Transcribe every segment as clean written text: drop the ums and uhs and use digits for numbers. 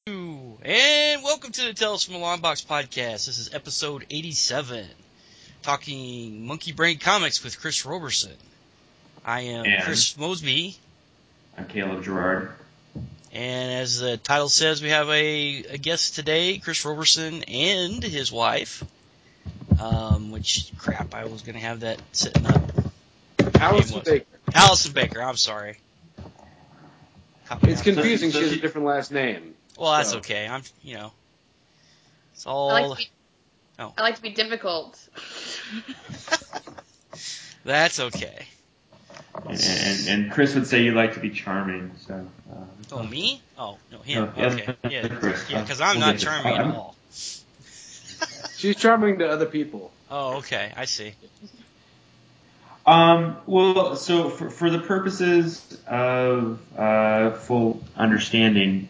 And welcome to the Tales from the Long Box podcast. This is episode 87, talking Monkey Brain Comics with Chris Roberson. I am Chris Mosby. I'm Caleb Gerard. And as the title says, we have a guest today, Chris Roberson and his wife. Which, crap, I was going to have that sitting up. Allison Baker. Allison Baker, I'm sorry. It's confusing, she has a different last name. Well, that's okay. It's all... I like to be difficult. That's okay. And Chris would say you like to be charming, so... Oh, me? Oh, no, him. No, okay. Yeah, Chris. because I'm not charming at all. She's charming to other people. Oh, okay. I see. Well, so for the purposes of full understanding,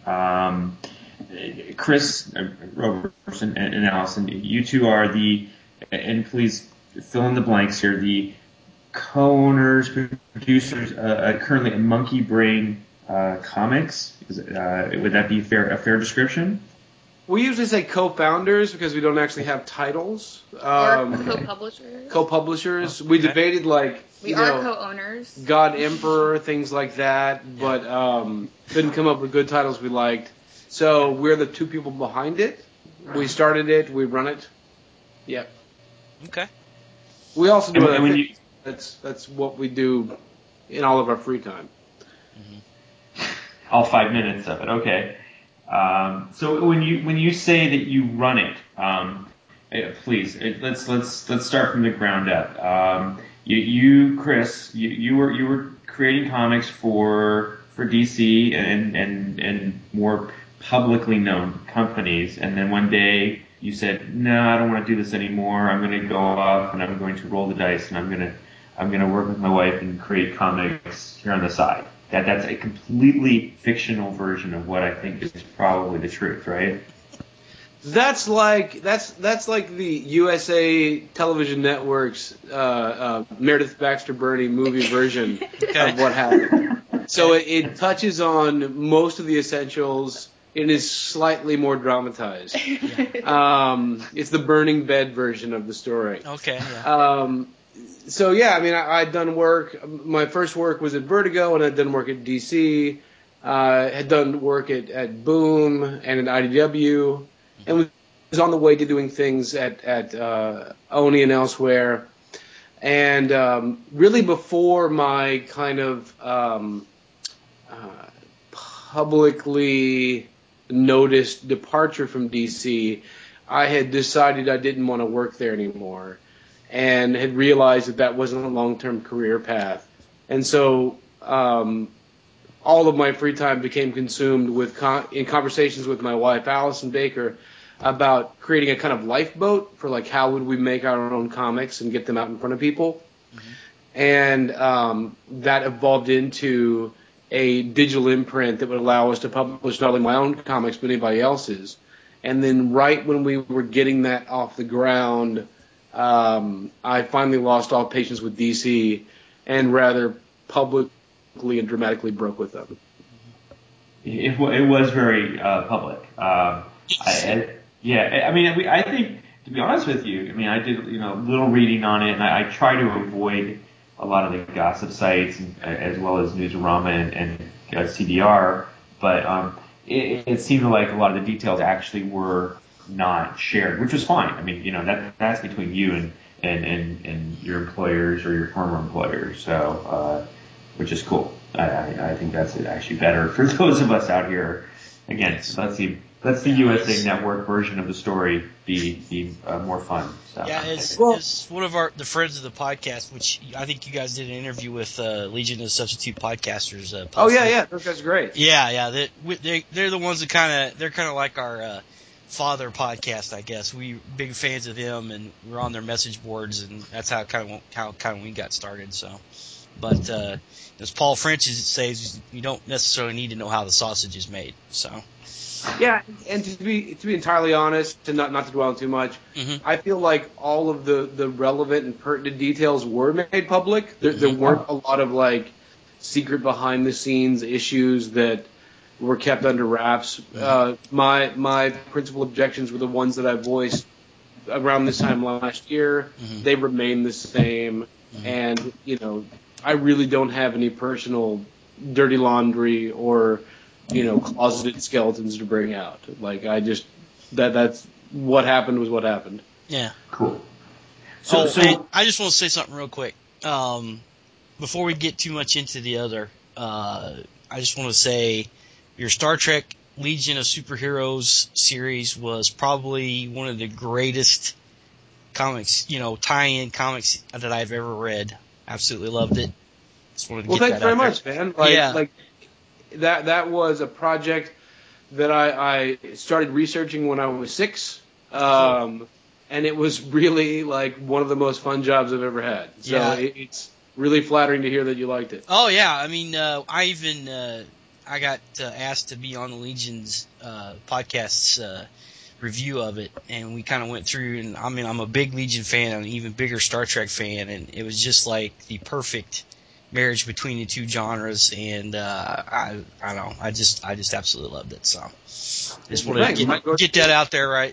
Chris Roberson and Allison, you two are and please fill in the blanks here, the co-owners, producers, currently at Monkey Brain Comics. Would that be a fair description? We usually say co-founders because we don't actually have titles. Or co-publishers. Co-publishers. We debated we are co-owners. God Emperor, things like that, but couldn't come up with good titles we liked. So we're the two people behind it. We started it, we run it. Yep. Okay. We also do other things. That's what we do in all of our free time. Mm-hmm. All 5 minutes of it. Okay. So when you say that you run it, please let's start from the ground up. You Chris, you were creating comics for DC and more publicly known companies, and then one day you said, no, I don't want to do this anymore. I'm going to go off and I'm going to roll the dice and I'm going to work with my wife and create comics here on the side. That's a completely fictional version of what I think is probably the truth, right? That's like the USA Television Network's Meredith Baxter Birney movie version of what happened. So it touches on most of the essentials. It is slightly more dramatized. It's the burning bed version of the story. Okay. Yeah. So yeah, I mean, I'd done work. My first work was at Vertigo, and I'd done work at DC. Had done work at Boom and at IDW, and was on the way to doing things at Oni and elsewhere. And really, before my kind of publicly noticed departure from DC, I had decided I didn't want to work there anymore, and had realized that wasn't a long-term career path. And so all of my free time became consumed with in conversations with my wife, Allison Baker, about creating a kind of lifeboat for how would we make our own comics and get them out in front of people. Mm-hmm. And that evolved into a digital imprint that would allow us to publish not only my own comics but anybody else's. And then right when we were getting that off the ground, I finally lost all patience with DC and rather publicly and dramatically broke with them. It was very public. I think, to be honest with you, I did a little reading on it, and I try to avoid a lot of the gossip sites as well as Newsarama and CBR, but it seemed like a lot of the details actually were not shared, which was fine. That's between you and your employers or your former employers, so which is cool. I think that's actually better for those of us out here. Again, let's the USA Network version of the story be more fun. So. Yeah, it's one of the friends of the podcast, which I think you guys did an interview with Legion of Substitute Podcasters. Oh yeah, those guys are great. Yeah, they're the ones that they're kind of like our father podcast, I guess. We big fans of them, and we're on their message boards, and that's how we got started. So, but as Paul French says, you don't necessarily need to know how the sausage is made. So. Yeah, and to be entirely honest, and not to dwell on too much, mm-hmm. I feel like all of the relevant and pertinent details were made public. There weren't a lot of secret behind the scenes issues that were kept under wraps. My principal objections were the ones that I voiced around this time last year. They remain the same, and I really don't have any personal dirty laundry or closeted skeletons to bring out. Like that's what happened was what happened. Yeah. Cool. So I just want to say something real quick. Before we get too much into the other, I just want to say your Star Trek Legion of Superheroes series was probably one of the greatest comics, tie-in comics that I've ever read. Absolutely loved it. Just wanted to get thanks that very out much, there. man. Like that was a project that I started researching when I was 6. And it was really like one of the most fun jobs I've ever had. So it's really flattering to hear that you liked it. Oh yeah, I mean, I got asked to be on the Legion's podcast's review of it, and we kind of went through. And I mean, I'm a big Legion fan, I'm an even bigger Star Trek fan, and it was just like the perfect marriage between the two genres. And I don't know, I just absolutely loved it. So just wanted to get that out there, right?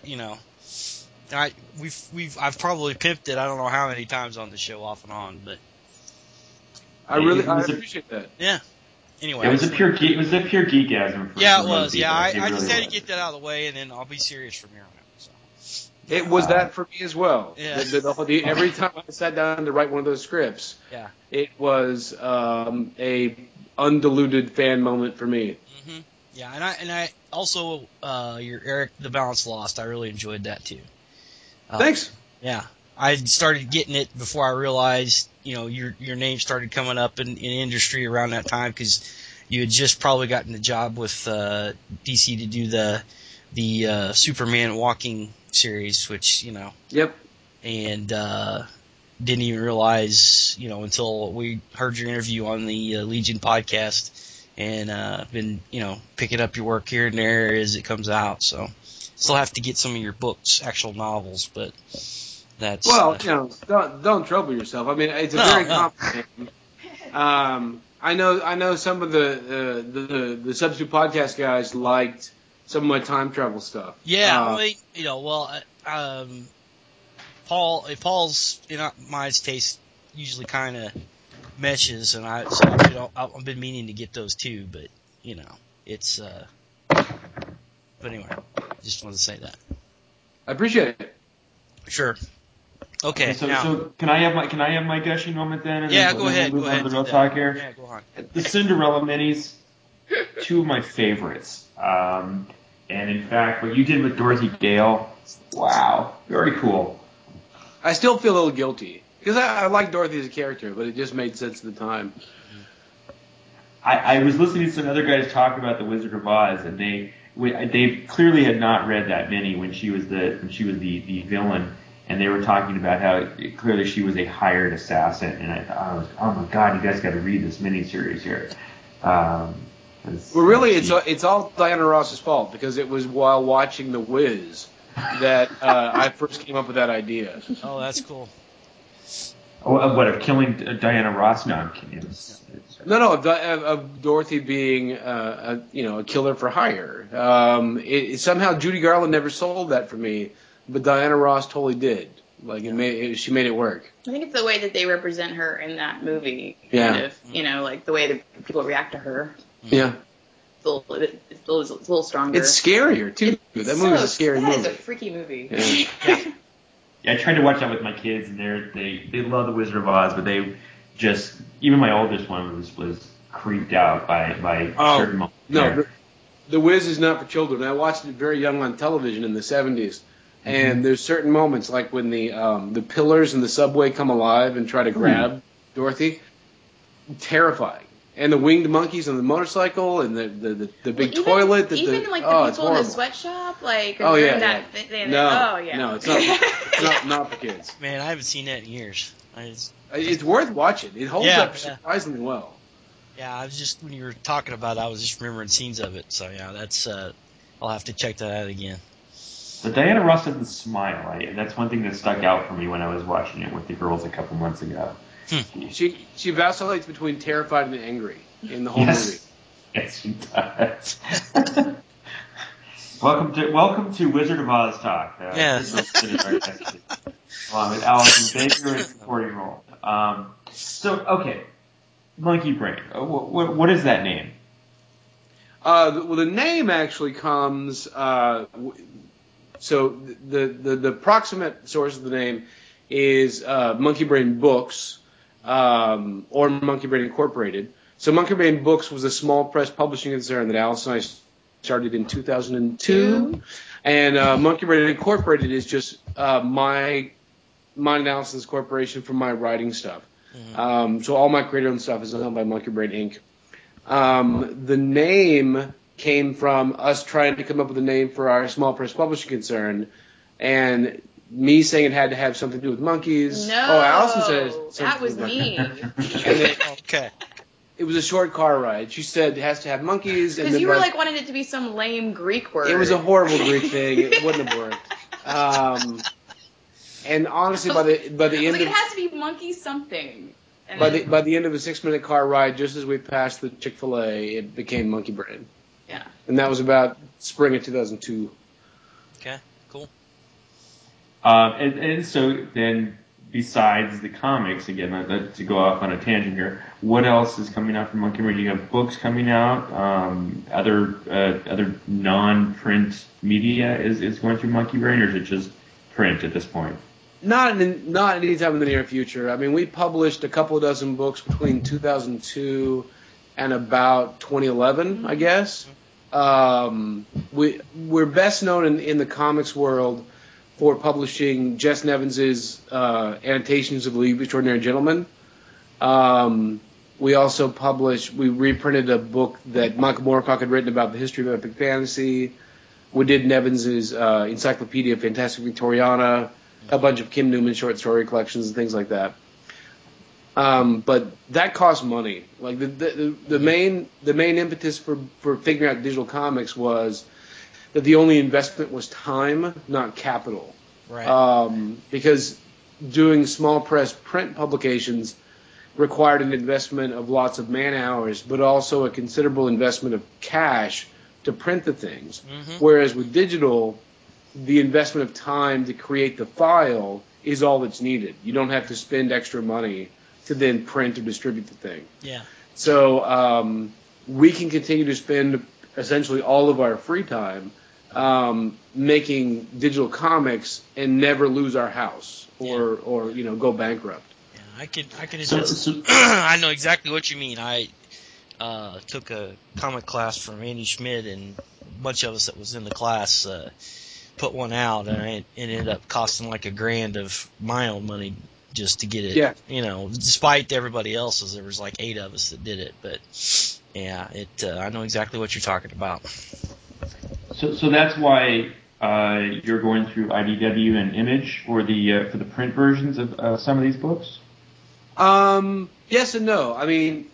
I've probably pimped it I don't know how many times on the show off and on, but I appreciate that. Yeah. Anyway, it was a pure geekasm. Yeah, it was. Yeah, I just had to get that out of the way, and then I'll be serious from here on out. So. It was that for me as well. Yeah. Every time I sat down to write one of those scripts, it was a undiluted fan moment for me. Mm-hmm. Yeah, and I also your Eric the Balance Lost. I really enjoyed that too. Thanks. Yeah, I started getting it before I realized, your name started coming up in industry around that time, because you had just probably gotten the job with DC to do the Superman Walking series, which Yep. And didn't even realize, until we heard your interview on the Legion podcast, and been picking up your work here and there as it comes out. So still have to get some of your books, actual novels, but that's don't trouble yourself. I mean, it's a very complicated. I know some of the Substitute Podcast guys liked some of my time travel stuff. Yeah, Paul's my taste usually kind of meshes, and I've been meaning to get those too, but it's. But anyway, just wanted to say that. I appreciate it. Sure. Okay. So can I have my gushing moment then? And then go ahead. Move on to the real talk here. Yeah, go on. The Cinderella minis, two of my favorites. And in fact, what you did with Dorothy Gale, wow, very cool. I still feel a little guilty because I like Dorothy as a character, but it just made sense at the time. I was listening to some other guys talk about the Wizard of Oz, and they clearly had not read that many when she was the villain, and they were talking about how clearly she was a hired assassin. And I thought, oh my God, you guys got to read this miniseries here. It's all Diana Ross's fault, because it was while watching The Wiz that I first came up with that idea. Oh, that's cool. Oh, what, of killing Diana Ross? No, I'm kidding. No, of Dorothy being a killer for hire. Somehow Judy Garland never sold that for me, but Diana Ross totally did. Like she made it work. I think it's the way that they represent her in that movie. Yeah. Kind of, like the way that people react to her. Yeah. It's a little stronger. It's scarier too. That movie's a scary movie. That is a freaky movie. Yeah. Yeah, I tried to watch that with my kids, and they love the Wizard of Oz, but they just, even my oldest one was creeped out by certain moments. No, the Wiz is not for children. I watched it very young on television in the 70s, and there's certain moments like when the pillars in the subway come alive and try to grab Dorothy. Terrifying. And the winged monkeys on the motorcycle, and the big toilet. The people in the sweatshop, that thing. No, it's not for kids. Man, I haven't seen that in years. It's worth watching. It holds up surprisingly well. Yeah, I was just, when you were talking about it, I was just remembering scenes of it. So yeah, that's I'll have to check that out again. But Diana Ross doesn't smile. That's one thing that stuck out for me when I was watching it with the girls a couple months ago. She vacillates between terrified and angry in the whole movie. Yes, she does. Welcome to Wizard of Oz talk. Yes. Along with Allison Baker in supporting role. Okay, Monkey Brain. What is that name? Well, the name actually comes. So the approximate source of the name is Monkey Brain Books, or Monkey Brain Incorporated. So Monkey Brain Books was a small press publishing concern that Alice and I started in 2002, and Monkey Brain Incorporated is just my analysis corporation for my writing stuff. Mm-hmm. So all my creator-owned stuff is owned by Monkey Brain Inc. The name came from us trying to come up with a name for our small press publishing concern, and me saying it had to have something to do with monkeys. No, Allison said that was me. Okay. It was a short car ride. She said it has to have monkeys. Because you were like wanting it to be some lame Greek word. It was a horrible Greek thing. It wouldn't have worked. And honestly, by the end of it has to be monkey something. By the end of a 6-minute car ride, just as we passed the Chick-fil-A, it became Monkey Brain. Yeah. And that was about spring of 2002. Okay, cool. And so then, besides the comics, again, to go off on a tangent here, what else is coming out from Monkey Brain? You have books coming out, other non-print media is going through Monkey Brain, or is it just print at this point? Not any time in the near future. I mean, we published a couple of dozen books between 2002 and about 2011, I guess. We're best known in the comics world for publishing Jess Nevins's annotations of The League of Extraordinary Gentlemen. We also we reprinted a book that Michael Moorcock had written about the history of epic fantasy. We did Nevins's Encyclopedia Fantastic Victoriana, a bunch of Kim Newman short story collections and things like that. But that costs money. Like the main impetus for figuring out digital comics was that the only investment was time, not capital. Right. Because doing small press print publications required an investment of lots of man hours, but also a considerable investment of cash to print the things. Mm-hmm. Whereas with digital, the investment of time to create the file is all that's needed. You don't have to spend extra money to then print or distribute the thing. Yeah. So we can continue to spend essentially all of our free time making digital comics and never lose our house or go bankrupt. Yeah, I can attest. I know exactly what you mean. I took a comic class from Andy Schmidt, and a bunch of us that was in the class put one out, and it ended up costing like $1,000 of my own money just to get it. Yeah. Despite everybody else's, there was like 8 of us that did it. But yeah, I know exactly what you're talking about. So that's why you're going through IDW and Image for the print versions of some of these books. Yes and no. I mean,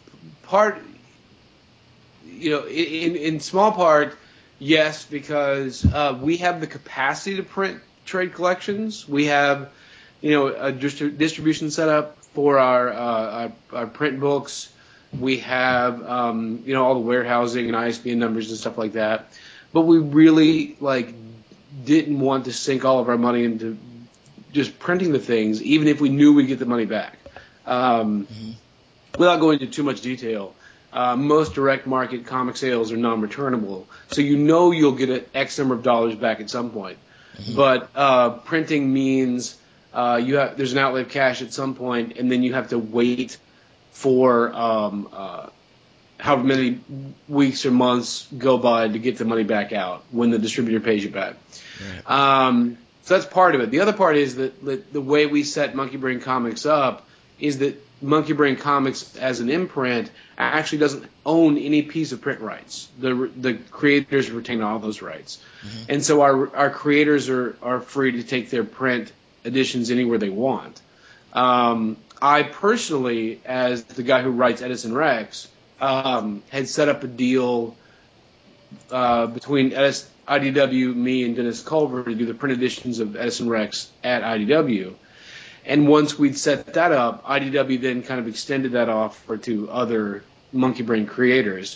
in small part, yes, because we have the capacity to print trade collections. We have, a distribution set up for our print books. We have, all the warehousing and ISBN numbers and stuff like that. But we really didn't want to sink all of our money into just printing the things, even if we knew we'd get the money back. Without going into too much detail, most direct market comic sales are non-returnable, so you'll get an X number of dollars back at some point. Mm-hmm. But printing means there's an outlay of cash at some point, and then you have to wait for however many weeks or months go by to get the money back out when the distributor pays you back. Right. So that's part of it. The other part is that the way we set Monkey Brain Comics up is that Monkey Brain Comics as an imprint actually doesn't own any piece of print rights. The creators retain all those rights. Mm-hmm. And so our creators are free to take their print editions anywhere they want. I personally, as the guy who writes Edison Rex, had set up a deal between IDW, me, and Dennis Culver to do the print editions of Edison Rex at IDW. And once we'd set that up, IDW then kind of extended that offer to other Monkey Brain creators.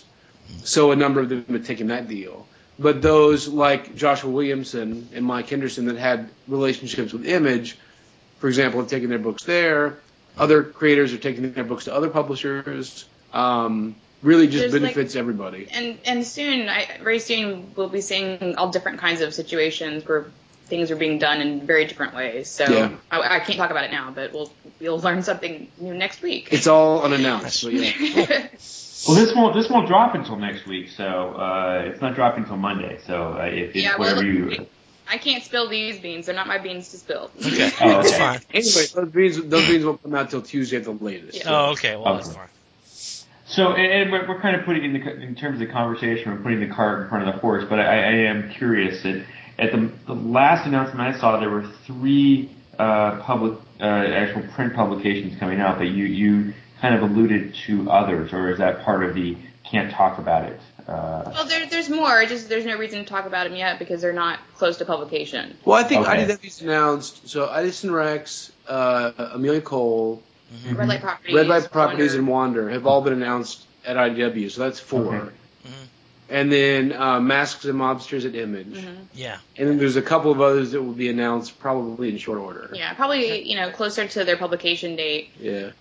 So a number of them had taken that deal. But those like Joshua Williamson and Mike Henderson that had relationships with Image, for example, have taken their books there. Other creators are taking their books to other publishers. Really just benefits everybody. And soon, very soon, we'll be seeing all different kinds of situations where things are being done in very different ways. So yeah. I can't talk about it now, but we'll learn something new next week. It's all unannounced. But yeah. Well, this won't drop until next week, so it's not dropping until Monday. So if it's whatever you. I can't spill these beans. They're not my beans to spill. Okay, that's fine. Anyway, those beans won't come out till Tuesday at the latest. Yeah. Oh, okay. Well, that's fine. So, and we're kind of putting in terms of the conversation, we're putting the cart in front of the horse. But I am curious that at the last announcement I saw, there were 3 public actual print publications coming out. That you kind of alluded to others, or is that part of the can't talk about it? Well, there's more. Just there's no reason to talk about them yet because they're not close to publication. Well, I think IDW's announced. So Edison Rex, Amelia Cole, Red Light Properties, and Wander have all been announced at IDW. So that's 4. Okay. And then Masks and Mobsters at Image. Mm-hmm. Yeah. And then there's a couple of others that will be announced probably in short order. Yeah, probably closer to their publication date. Yeah.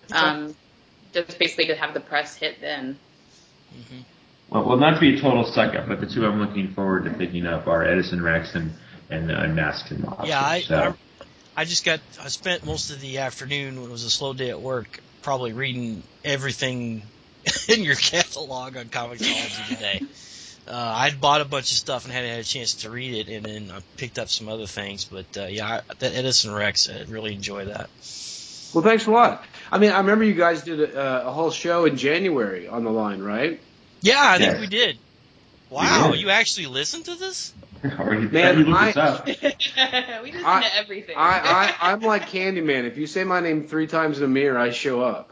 Just basically to have the press hit then. Mm-hmm. Well, not to be a total suck-up, but the 2 I'm looking forward to picking up are Edison Rex and Masks and Mobsters. Yeah, I spent most of the afternoon when it was a slow day at work probably reading everything in your catalog on Comixology today. I'd bought a bunch of stuff and hadn't had a chance to read it, and then I picked up some other things. But that Edison Rex, I really enjoy that. Well, thanks a lot. I mean, I remember you guys did a whole show in January on the line, right? Yeah, I think we did. Wow, you actually listened to this? Man, we listen to everything. I'm like Candyman. If you say my name 3 times in a mirror, I show up.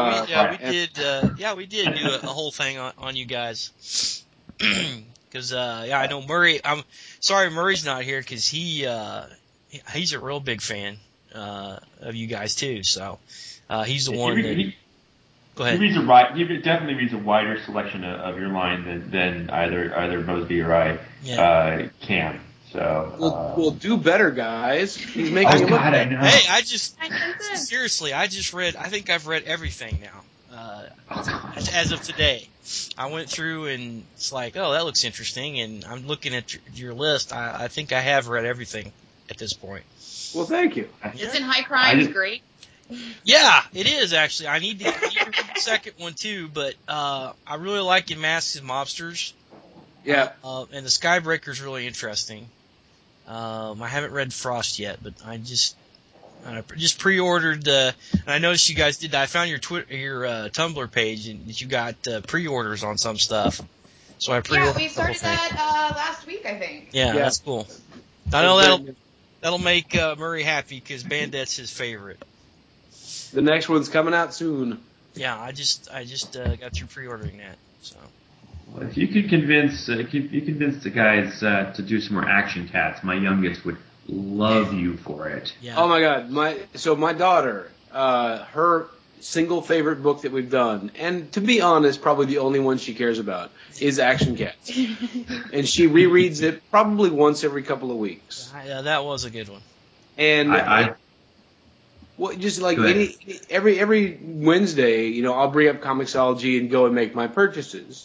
We did do a whole thing on you guys. Because I know Murray. I'm sorry Murray's not here because he's a real big fan of you guys too. So he's the one that. Go ahead. He definitely reads a wider selection of your line than either Mosby or I can. So we'll do better, guys. He's making you look. I know. Hey, seriously, I think I've read everything now. As of today, I went through and it's like, oh, that looks interesting, and I'm looking at your list. I think I have read everything at this point. Well, thank you. Isn't High Crimes great? Yeah, it is actually. I need to read the second one too, but I really like Masks and Mobsters. Yeah. And the Skybreaker's really interesting. I haven't read Frost yet, but I just pre-ordered. And I noticed you guys did that. I found your Tumblr page and that you got pre-orders on some stuff. So I pre-ordered. Yeah, we started that last week, I think. Yeah, that's cool. I know that'll make Murray happy because Bandit's his favorite. The next one's coming out soon. Yeah, I just got through pre-ordering that. So. Well, if you could convince the guys to do some more Action Cats, my youngest would love you for it. Yeah. Oh my God, my daughter, her single favorite book that we've done, and to be honest, probably the only one she cares about, is Action Cats, and she rereads it probably once every couple of weeks. Yeah, that was a good one. And well, just like every Wednesday, I'll bring up Comixology and go and make my purchases.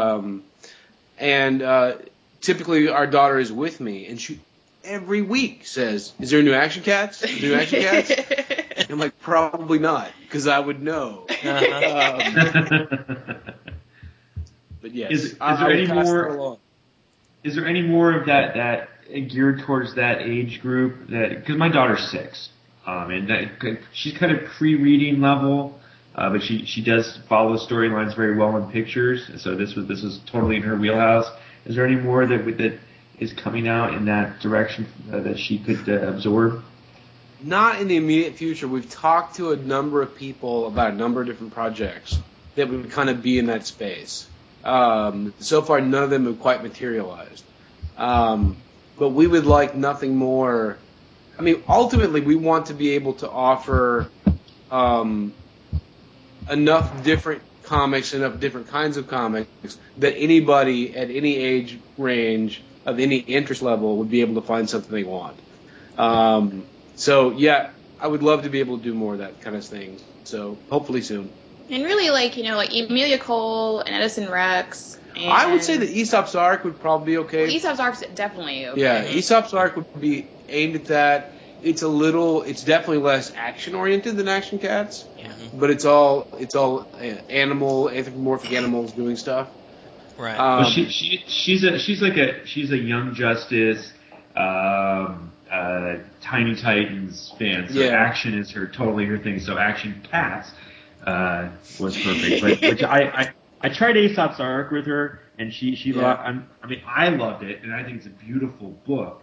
Typically our daughter is with me, and she every week says, "Is there a new Action Cats? New Action Cats?" I'm like, probably not, because I would know. But yes, is there any more of that geared towards that age group? Because my daughter's 6. And she's kind of pre-reading level, but she does follow storylines very well in pictures. So this was totally in her wheelhouse. Is there any more that is coming out in that direction that she could absorb? Not in the immediate future. We've talked to a number of people about a number of different projects that would kind of be in that space. So far, none of them have quite materialized. But we would like nothing more. I mean, ultimately, we want to be able to offer enough different comics, enough different kinds of comics, that anybody at any age range of any interest level would be able to find something they want. So yeah, I would love to be able to do more of that kind of thing. So hopefully soon. And really, like Emilia Cole and Edison Rex. And I would say that Aesop's Ark would probably be okay. Well, Aesop's Ark's definitely okay. Yeah, Aesop's Ark would be aimed at that. It's definitely less action oriented than Action Cats, but it's all anthropomorphic animals doing stuff. Right. Well, she's a Young Justice, Tiny Titans fan. So action is totally her thing. So Action Cats was perfect. But I tried Aesop's Ark with her, and she loved. I loved it, and I think it's a beautiful book.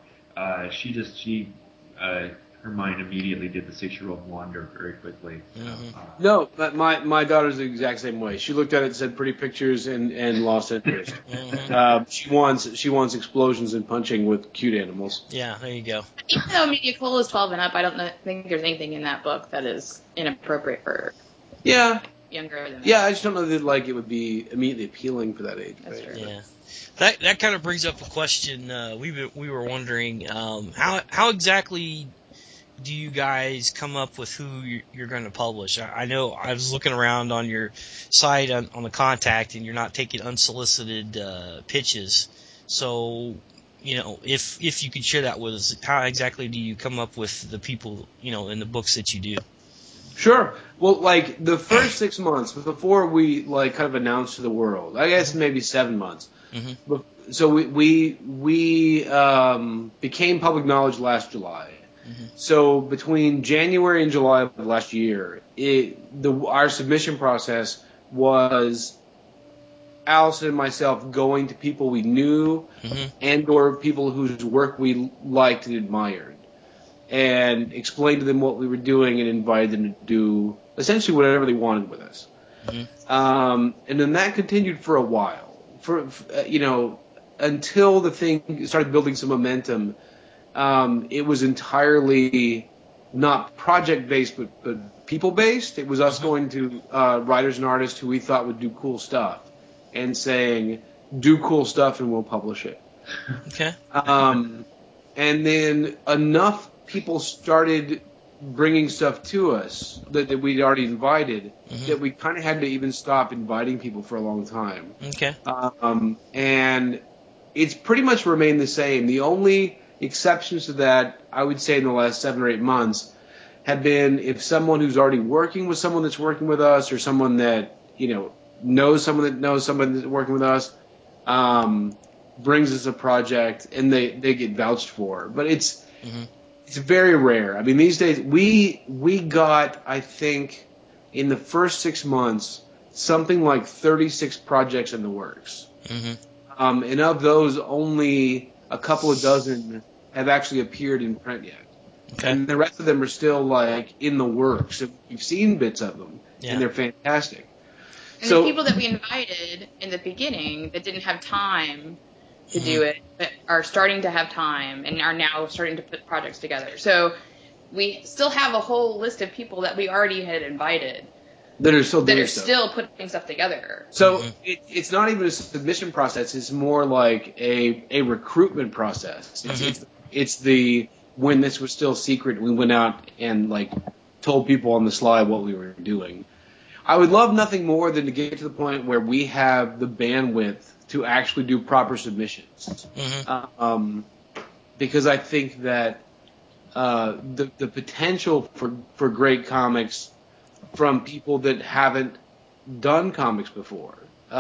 Her mind immediately did the 6-year-old wonder very quickly. No, but my daughter's the exact same way. She looked at it and said pretty pictures and lost interest. She wants explosions and punching with cute animals. Yeah, there you go. Even though Emilia Cole is 12 and up, I don't think there's anything in that book that is inappropriate for younger than that. Yeah, I just don't know that it would be immediately appealing for that age. That's true. Yeah. That kind of brings up a question we were wondering, how exactly do you guys come up with who you're going to publish? I know I was looking around on your site on the contact, and you're not taking unsolicited pitches. So, if you could share that with us, how exactly do you come up with the people, in the books that you do? Sure. Well, the first 6 months before we kind of announced to the world, I guess maybe 7 months. Mm-hmm. So we became public knowledge last July. Mm-hmm. So between January and July of last year, our submission process was Allison and myself going to people we knew and or people whose work we liked and admired, and explained to them what we were doing and invited them to do essentially whatever they wanted with us. Mm-hmm. And then that continued for a while, until the thing started building some momentum. It was entirely not project-based, but people-based. It was us going to writers and artists who we thought would do cool stuff and saying, do cool stuff and we'll publish it. Okay. And then enough people started bringing stuff to us that we'd already invited that we kind of had to even stop inviting people for a long time. Okay. And it's pretty much remained the same. The only exceptions to that, I would say, in the last 7 or 8 months, have been if someone who's already working with someone that's working with us, or someone that knows someone that knows someone that's working with us, brings us a project and they get vouched for. But it's very rare. I mean, these days we got, I think, in the first 6 months, something like 36 projects in the works. And of those, only a couple of dozen have actually appeared in print yet. Okay. And the rest of them are still in the works. We've seen bits of them, and they're fantastic. And the people that we invited in the beginning that didn't have time to do it, but are starting to have time and are now starting to put projects together. So we still have a whole list of people that we already had invited that are still putting stuff together. So it's not even a submission process. It's more like a recruitment process. It's the when this was still secret, we went out and told people on the sly what we were doing. I would love nothing more than to get to the point where we have the bandwidth to actually do proper submissions. Because I think that the potential for great comics from people that haven't done comics before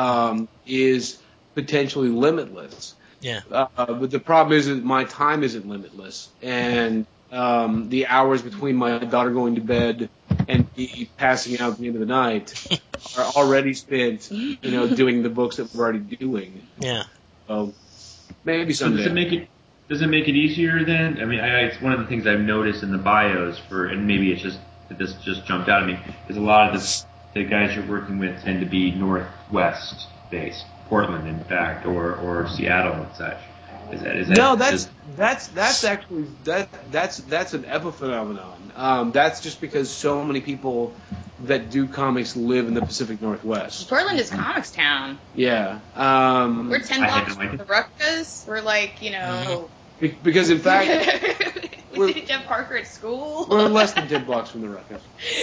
is potentially limitless. Yeah. But the problem is that my time isn't limitless, and the hours between my daughter going to bed and me passing out at the end of the night are already spent, doing the books that we're already doing. Yeah. So maybe someday. So does it make it easier then? I mean, it's one of the things I've noticed in the bios and maybe it's just that this just jumped out at me, is a lot of the guys you're working with tend to be Northwest based, Portland in fact, or Seattle and such. Is that no? That's actually that's an epiphenomenon. That's just because so many people that do comics live in the Pacific Northwest. Portland is comics town. Yeah. We're 10 I had blocks no idea. from the Rutgers. We're like, Because in fact, we see Jeff Parker at school. we're less than 10 blocks from the Rutgers.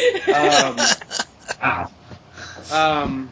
Wow.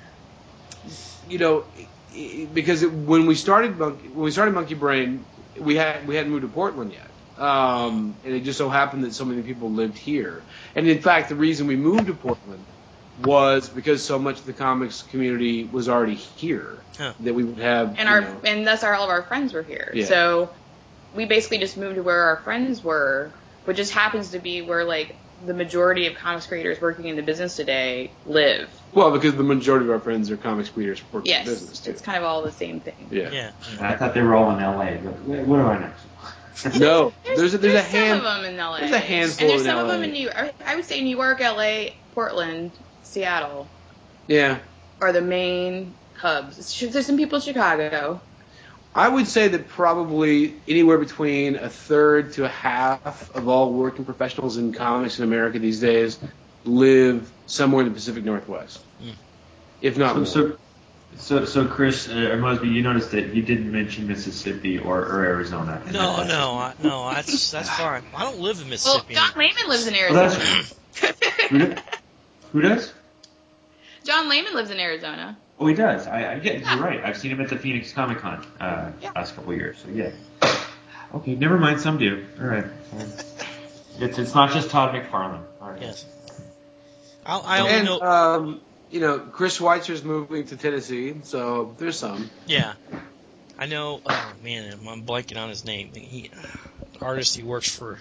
Because when we started Monkey Brain, we hadn't moved to Portland yet. And it just so happened that so many people lived here. And in fact, the reason we moved to Portland was because so much of the comics community was already here that we would have. And thus all of our friends were here. Yeah. So we basically just moved to where our friends were, which just happens to be where like the majority of comics creators working in the business today live. Well, because the majority of our friends are comics creators working in Yes, business too. it's kind of all the same thing. Yeah. I thought they were all in LA, but what do I know? No, there's a some hand. of them in LA. There's a handful and there's in some LA. of them in New York. I would say New York, LA, Portland, Seattle Yeah. are the main hubs. There's some people in Chicago. I would say that probably anywhere between a third to a half of all working professionals in comics in America these days live somewhere in the Pacific Northwest, if not more. So Chris or Mosby, you noticed that you didn't mention Mississippi or Arizona. No, that's fine. I don't live in Well, Mississippi. John Layman lives in Well, Arizona. Who does? John Layman lives in Arizona. Oh, he does. You're right. I've seen him at the Phoenix Comic Con last couple of years. So yeah. Okay, never mind. Some do. All right. It's not just Todd McFarlane. All right. Yes. I only know. Chris Schweitzer's moving to Tennessee, so there's some. Yeah. I know. Oh man, I'm blanking on his name. The artist he works for.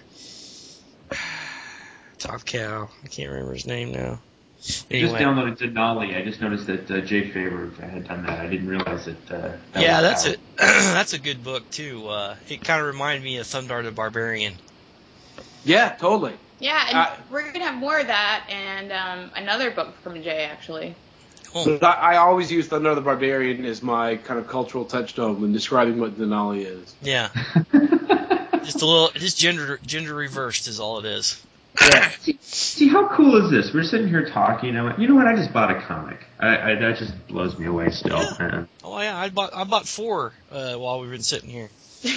Top Cow. I can't remember his name now. Anyway. Just downloaded Denali. I just noticed that Jay Faber had done that. I didn't realize that. That's it. That's a good book too. It kind of reminded me of Thundar the Barbarian. Yeah, totally. Yeah, and we're gonna have more of that and another book from Jay actually. Cool. But I always use Thunder the Barbarian as my kind of cultural touchstone when describing what Denali is. Yeah. Just gender reversed is all it is. Yeah. See, how cool is this? We're sitting here talking. I went, you know what? I just bought a comic. That just blows me away still. Yeah. Oh yeah, I bought 4 while we've been sitting here.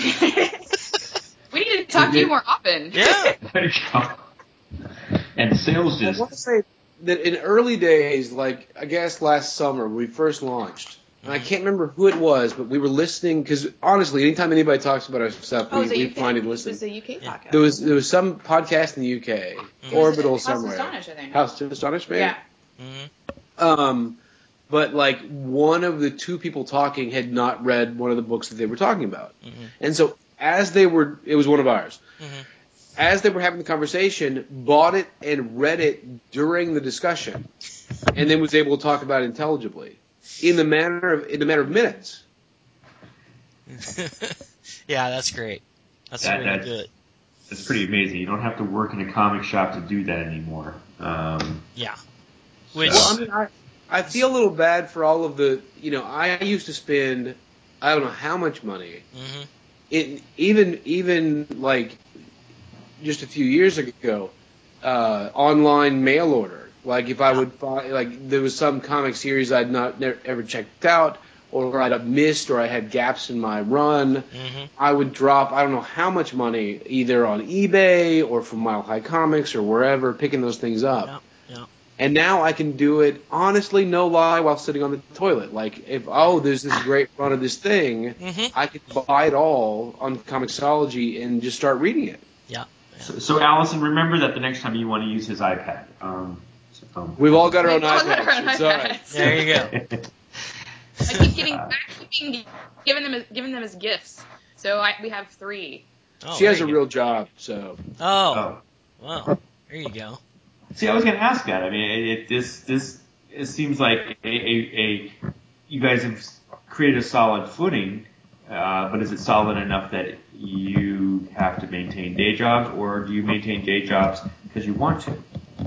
We need to talk to you more often. Yeah. There you go. And sales I just. want to say that in early days, like I guess last summer when we first launched, and I can't remember who it was, but we were listening because honestly, anytime anybody talks about our stuff, we find and listen. It was a UK podcast. There was some podcast in the UK, Orbital somewhere. House to Astonish, I think. House to Astonish, maybe? Yeah. Mm-hmm. But like one of the two people talking had not read one of the books that they were talking about, and so it was one of ours. Mm-hmm. As they were having the conversation, bought it and read it during the discussion, and then was able to talk about it intelligibly in the matter of minutes. Yeah, that's great. That's really good. It's pretty amazing. You don't have to work in a comic shop to do that anymore. Yeah. Which, Well, I mean, I feel a little bad for all of the. I used to spend I don't know how much money. Even like just a few years ago, online mail order. Like if I would find, like there was some comic series I'd never ever checked out, or I'd missed, or I had gaps in my run, I would drop I don't know how much money either on eBay or from Mile High Comics or wherever, picking those things up. Yeah. And now I can do it, honestly, no lie, while sitting on the toilet. Like, if, there's this great run of this thing, I could buy it all on Comixology and just start reading it. Yeah. So Allison, remember that the next time you want to use his iPad. We've all got our own iPads. It's all right. There you go. I keep giving them as gifts. So we have 3. Oh, she has a real job, so. Oh. Well, there you go. See, I was going to ask that. I mean, it seems like you guys have created a solid footing, but is it solid enough that you have to maintain day jobs, or do you maintain day jobs because you want to?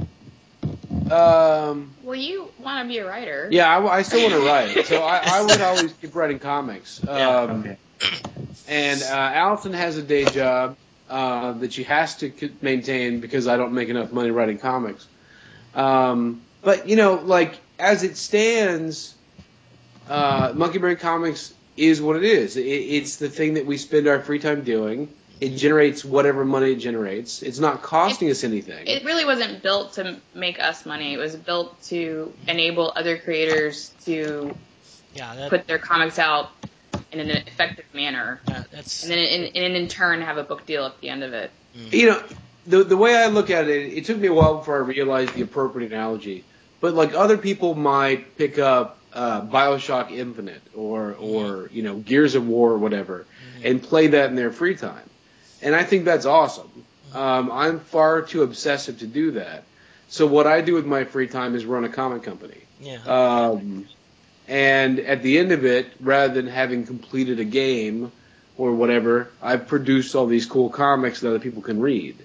Well, you want to be a writer. Yeah, I still want to write, so I would always keep writing comics. Okay. And Allison has a day job that she has to maintain because I don't make enough money writing comics. But But, like, as it stands, Monkey Brain Comics is what it is. It's the thing that we spend our free time doing. It generates whatever money it generates. It's not costing us anything. It really wasn't built to make us money. It was built to enable other creators to put their comics out in an effective manner. And then in turn have a book deal at the end of it. The way I look at it, it took me a while before I realized the appropriate analogy. But like other people might pick up BioShock Infinite or Gears of War or whatever and play that in their free time. And I think that's awesome. I'm far too obsessive to do that. So what I do with my free time is run a comic company. Yeah. And at the end of it, rather than having completed a game or whatever, I've produced all these cool comics that other people can read.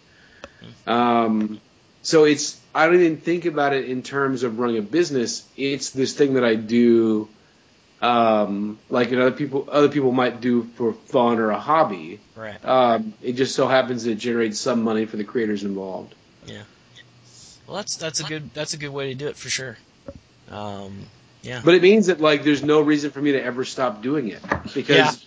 So I don't even think about it in terms of running a business. It's this thing that I do, like other people might do for fun or a hobby. Right. It just so happens that it generates some money for the creators involved. Yeah. Well, that's a good way to do it for sure. Yeah. But it means that like there's no reason for me to ever stop doing it because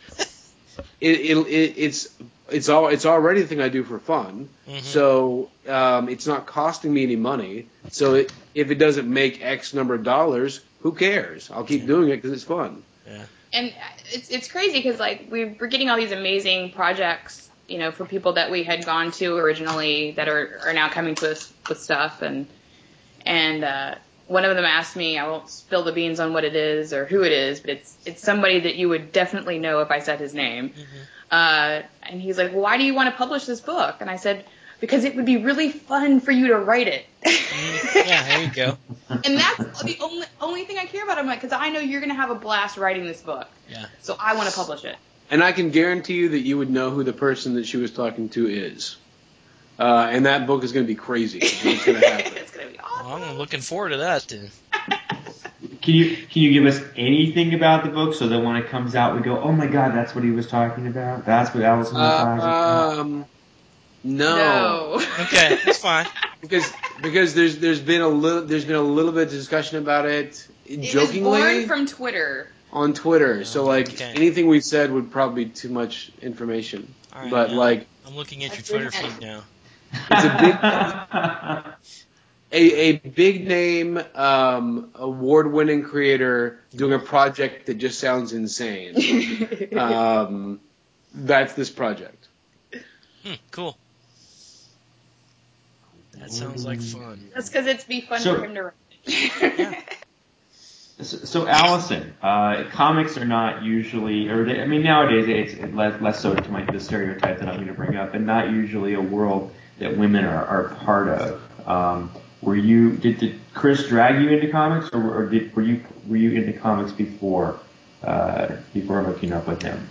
it's already the thing I do for fun. So it's not costing me any money. So if it doesn't make X number of dollars, who cares? I'll keep doing it because it's fun. Yeah. And it's crazy because like we're getting all these amazing projects, for people that we had gone to originally that are now coming to us with stuff and one of them asked me, I won't spill the beans on what it is or who it is, but it's somebody that you would definitely know if I said his name. And he's like, well, why do you want to publish this book? And I said, because it would be really fun for you to write it. Yeah, there you go. And that's the only thing I care about. I'm like, because I know you're going to have a blast writing this book. Yeah. So I want to publish it. And I can guarantee you that you would know who the person that she was talking to is. And that book is going to be crazy. It's going to happen. It's going to be awesome. Well, I'm looking forward to that, then. Can you give us anything about the book so that when it comes out we go, oh my god, that's what he was talking about? That's what Allison was talking about? No. Okay, that's fine. Because there's been a little bit of discussion about it jokingly. It was born from Twitter. On Twitter, so anything we said would probably be too much information. All right, but I'm looking at your Twitter feed now. It's a big, a big name, award-winning creator doing a project that just sounds insane. That's this project. Cool. That sounds like fun. That's because it'd be fun for him to write. Yeah. So Allison, comics are not usually, nowadays it's less so to the stereotype that I'm going to bring up, and not usually a world that women are part of. Did Chris drag you into comics, or were you into comics before hooking up with him?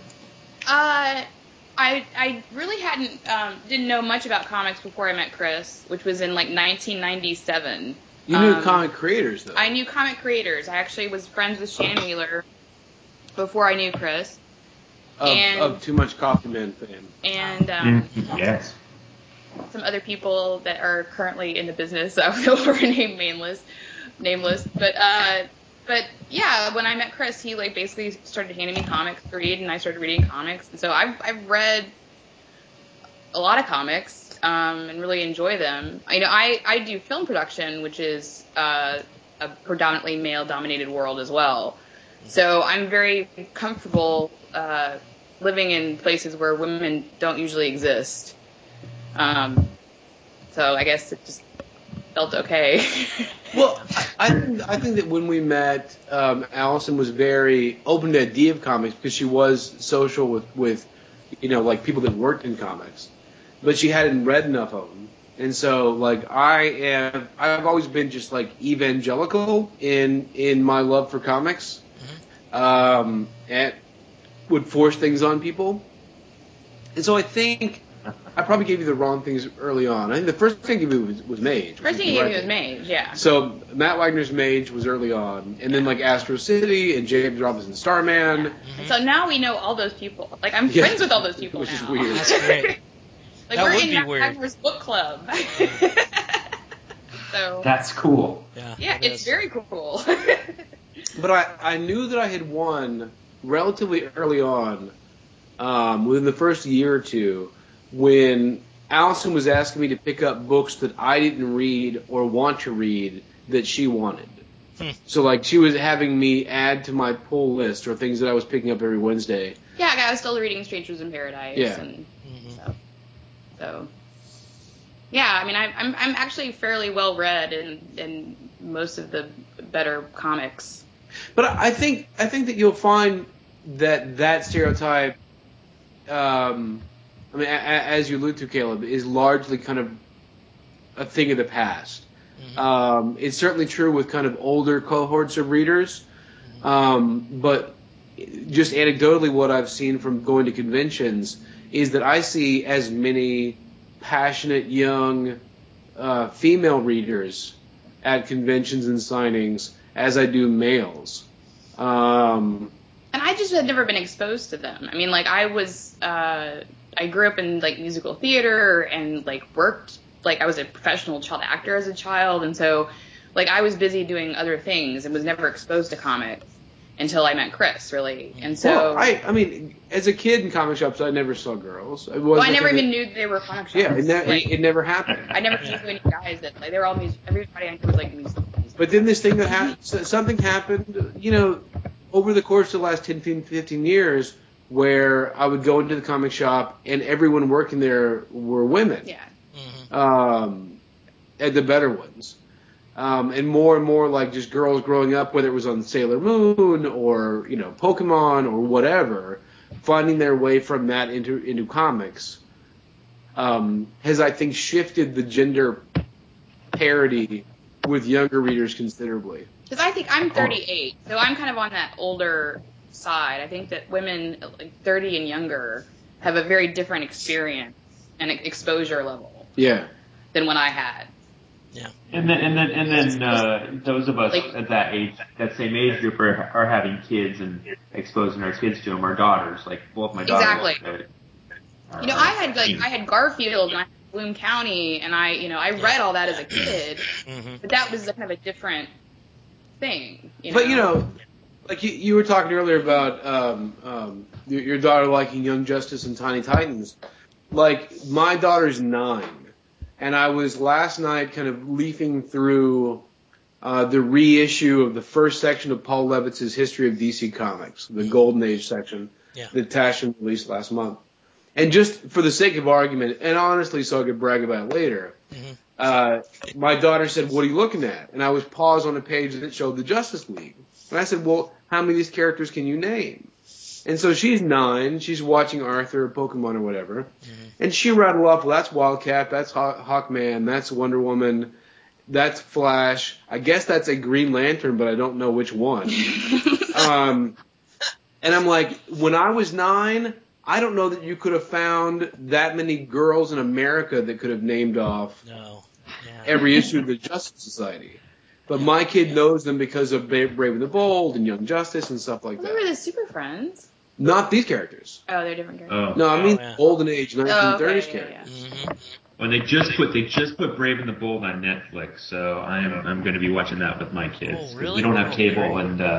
I really didn't know much about comics before I met Chris, which was in like 1997. You knew comic creators, though. I knew comic creators. I actually was friends with Shannon Wheeler before I knew Chris. Of Too Much Coffee Man fame. And yes, some other people that are currently in the business. I will remain nameless. But yeah, when I met Chris, he like basically started handing me comics to read, and I started reading comics. And so I've read a lot of comics. And really enjoy them. I do film production, which is a predominantly male-dominated world as well. So I'm very comfortable living in places where women don't usually exist. So I guess it just felt okay. Well, I think that when we met, Allison was very open to the idea of comics because she was social with like people that worked in comics. But she hadn't read enough of them. And so, like, I've always been just, like, evangelical in my love for comics. And would force things on people. And so I think I probably gave you the wrong things early on. I think the first thing I gave you was Mage. First thing you gave me was Mage, yeah. So Matt Wagner's Mage was early on. And then, like, Astro City and James Robinson Starman. Yeah. And so now we know all those people. Like, I'm friends with all those people which now. is weird. That's great. Like, that we're would in be Matt weird. Wagner's book club. So That's cool. yeah, it's very cool. But I knew that I had won relatively early on, within the first year or two, when Allison was asking me to pick up books that I didn't read or want to read that she wanted. So, like, she was having me add to my pull list or things that I was picking up every Wednesday. Yeah, I was still reading Strangers in Paradise. Yeah. And so yeah, I mean, I'm actually fairly well read in most of the better comics. But I think that you'll find that stereotype, I mean, as you allude to, Caleb, is largely kind of a thing of the past. It's certainly true with kind of older cohorts of readers, but just anecdotally, what I've seen from going to conventions is that I see as many passionate young female readers at conventions and signings as I do males. And I just had never been exposed to them. I mean, like, I grew up in, like, musical theater and, like, worked, like, I was a professional child actor as a child. And so, like, I was busy doing other things and was never exposed to comics until I met Chris, really. And so, well, I mean, as a kid in comic shops, I never saw girls. I never even knew they were comic shops. Yeah, it never happened. I never knew any guys that, like, they were all everybody I knew was, like, musicians. But then this thing that happened, something happened, you know, over the course of the last 10, 15 years, where I would go into the comic shop and everyone working there were women. Yeah. And the better ones. And more like just girls growing up, whether it was on Sailor Moon or, you know, Pokemon or whatever, finding their way from that into comics, has, I think, shifted the gender parity with younger readers considerably. Because I think I'm 38, so I'm kind of on that older side. I think that women, like, 30 and younger have a very different experience and exposure level. Yeah. Than what I had. Yeah. And then those of us Like, at that age, that same age group, are having kids and exposing our kids to them. Our daughters, like both my daughters. Exactly. You know, I had Garfield and I had Bloom County, and I read all that as a kid, but that was kind of a different thing. But, you know, like you were talking earlier about your daughter liking Young Justice and Tiny Titans. Like, my daughter's 9, and I was last night kind of leafing through the reissue of the first section of Paul Levitz's History of DC Comics, the Golden Age section that Taschen released last month. And just for the sake of argument, and honestly so I could brag about it later, my daughter said, "What are you looking at?" And I was paused on a page that showed the Justice League. And I said, "Well, how many of these characters can you name?" And so she's 9, she's watching Arthur, Pokemon, or whatever, and she rattled off, "Well, that's Wildcat, that's Hawkman, that's Wonder Woman, that's Flash, I guess that's a Green Lantern, but I don't know which one." And I'm like, when I was 9, I don't know that you could have found that many girls in America that could have named off every issue of the Justice Society. But my kid knows them because of Brave and the Bold and Young Justice and stuff like that. They were the Super Friends. Not these characters. Oh, they're different characters. No, I mean Golden Age 1930s characters. When they just put Brave and the Bold on Netflix, so I'm going to be watching that with my kids. Oh, really? We don't have cable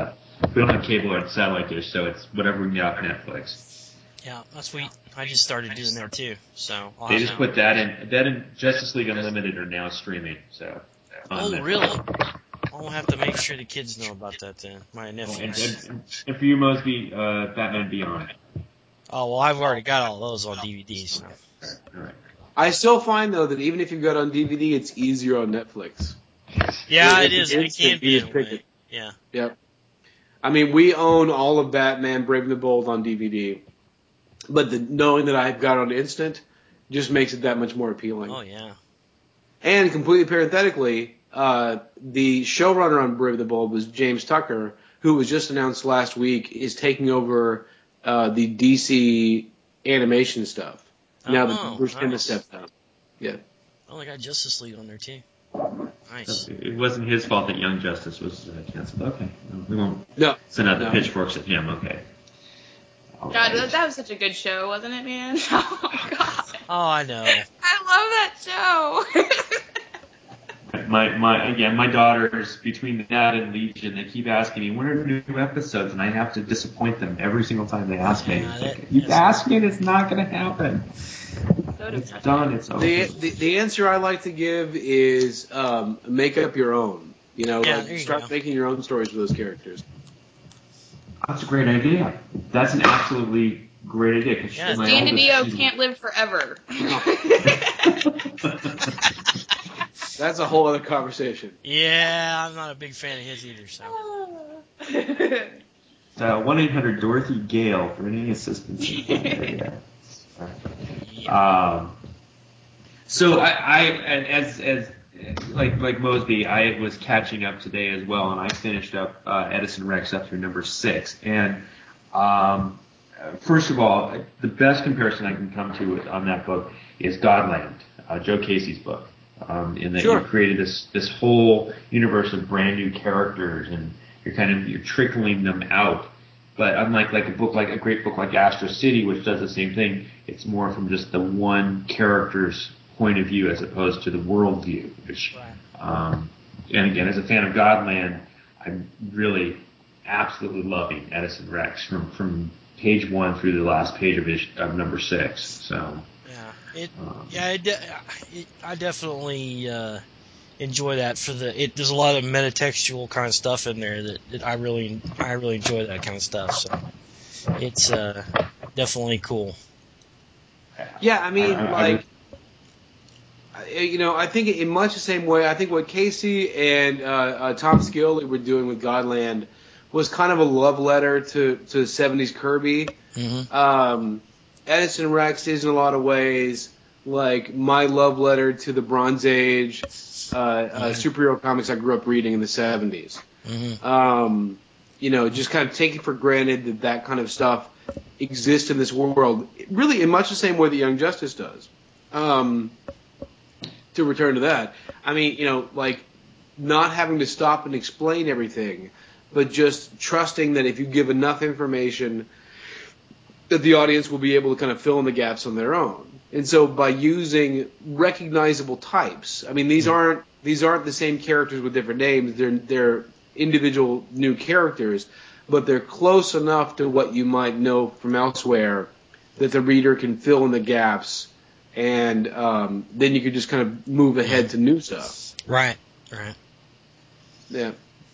or satellite dish, so it's whatever we can get off Netflix. Yeah, that's sweet. I just started doing that too. So they just put that in. That and Justice League Unlimited are now streaming. So. Oh, really? I'll have to make sure the kids know about that then. My nephews. And for you, Mosby, Batman Beyond. Oh, well, I've already got all those on DVD. So. All right. I still find, though, that even if you've got it on DVD, it's easier on Netflix. Yeah, it is. It can be. Yeah. Yep. I mean, we own all of Batman, Brave and the Bold on DVD. But knowing that I've got it on Instant just makes it that much more appealing. Oh, yeah. And completely parenthetically, the showrunner on Brave and the Bold was James Tucker, who was just announced last week is taking over the DC animation stuff. Now that Bruce Timm stepped down. Yeah. Oh, they got Justice League on there, too. Nice. It wasn't his fault that Young Justice was canceled. Okay. No, we won't send out the pitchforks at him. Okay. God, that was such a good show, wasn't it, man? Oh, God. Oh, I know. I love that show. my daughters, between that and Legion, they keep asking me when are new episodes, and I have to disappoint them every single time they ask me. You ask it, it's not going to happen. It's done. It's over. The answer I like to give is make up your own. Start making your own stories with those characters. That's a great idea. That's an absolutely great idea. Dan DiDio can't live forever. That's a whole other conversation. Yeah, I'm not a big fan of his either. So 1-800 Dorothy Gale for any assistance. So as like Mosby, I was catching up today as well, and I finished up Edison Rex up through number 6. And first of all, the best comparison I can come to on that book is Godland, Joe Casey's book, in that you created this whole universe of brand new characters, and you're trickling them out. But unlike a great book like Astro City, which does the same thing, it's more from just the one character's point of view as opposed to the world view. Which, and again, as a fan of Godland, I'm really absolutely loving Edison Rex from page 1 through the last page of number 6. So I definitely enjoy that. There's a lot of metatextual kind of stuff in there that I really enjoy that kind of stuff. So it's definitely cool. Yeah, I mean, I think in much the same way, I think what Casey and Tom Scioli were doing with Godland was kind of a love letter to 70s Kirby. Mm-hmm. Edison Rex is in a lot of ways like my love letter to the Bronze Age superhero comics I grew up reading in the 70s. Mm-hmm. Just kind of taking for granted that kind of stuff exists in this world, really in much the same way that Young Justice does. To return to that, I mean, not having to stop and explain everything, but just trusting that if you give enough information, that the audience will be able to kind of fill in the gaps on their own. And so by using recognizable types, I mean, these aren't the same characters with different names. They're individual new characters, but they're close enough to what you might know from elsewhere that the reader can fill in the gaps. And then you could just kind of move ahead to new stuff. Right. Yeah.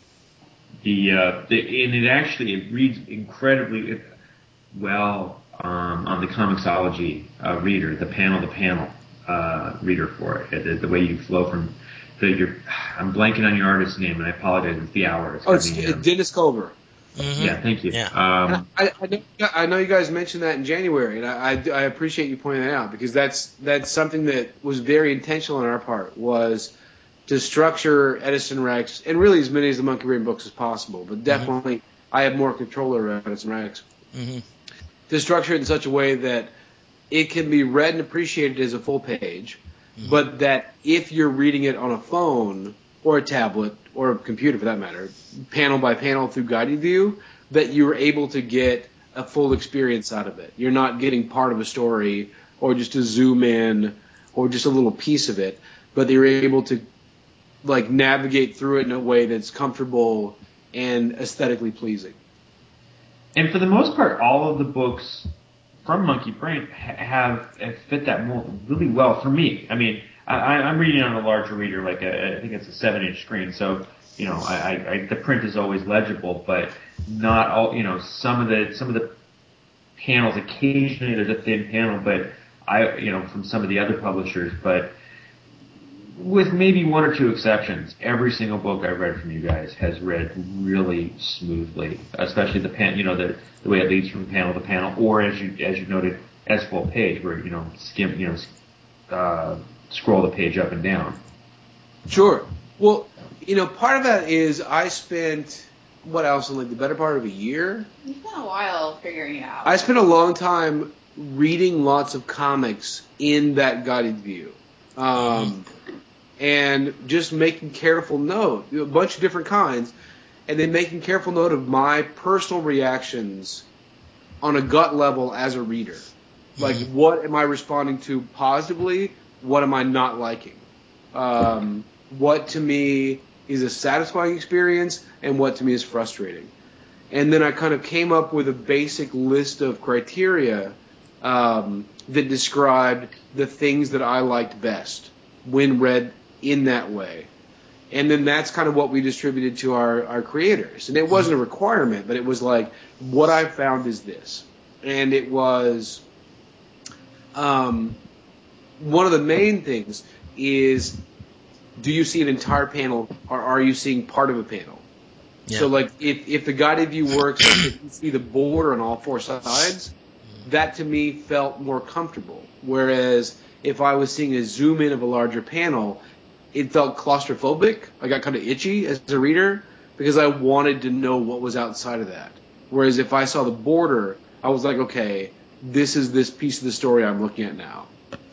And it reads incredibly well on the Comixology reader, the panel reader for it. The way you flow from I'm blanking on your artist's name, and I apologize. It's the hour. It's Dennis Culver. Mm-hmm. Yeah, thank you. Yeah. I know you guys mentioned that in January, and I appreciate you pointing that out, because that's something that was very intentional on our part, was to structure Edison Rex, and really as many of the Monkey Brain books as possible, but definitely I have more control over Edison Rex. Mm-hmm. To structure it in such a way that it can be read and appreciated as a full page, but that if you're reading it on a phone or a tablet or a computer for that matter, panel by panel through guided view, that you're able to get a full experience out of it. You're not getting part of a story or just a zoom in or just a little piece of it, but you're able to navigate through it in a way that's comfortable and aesthetically pleasing. And for the most part, all of the books from Monkey Brain have fit that mold really well for me. I mean, I'm reading on a larger reader, I think it's a 7-inch screen, so the print is always legible, but not all. Some of the panels, occasionally there's a thin panel, but from some of the other publishers, but with maybe one or two exceptions, every single book I've read from you guys has read really smoothly, especially the way it leads from panel to panel, or as you noted, as full page, where skim, scroll the page up and down. Sure. Well, part of that is I spent the better part of a year. It's been a while figuring it out. I spent a long time reading lots of comics in that guided view. And just making careful note, a bunch of different kinds, and then making careful note of my personal reactions on a gut level as a reader. What am I responding to positively? What am I not liking? what to me is a satisfying experience and what to me is frustrating. And then I kind of came up with a basic list of criteria that described the things that I liked best when read in that way. And then that's kind of what we distributed to our creators. And it wasn't a requirement, but it was like, what I found is this. And it was one of the main things is, do you see an entire panel or are you seeing part of a panel? Yeah. So like if the guided view works, if you see the border on all four sides, that to me felt more comfortable. Whereas if I was seeing a zoom in of a larger panel, it felt claustrophobic. I got kind of itchy as a reader because I wanted to know what was outside of that. Whereas if I saw the border, I was like, okay, this is this piece of the story I'm looking at now.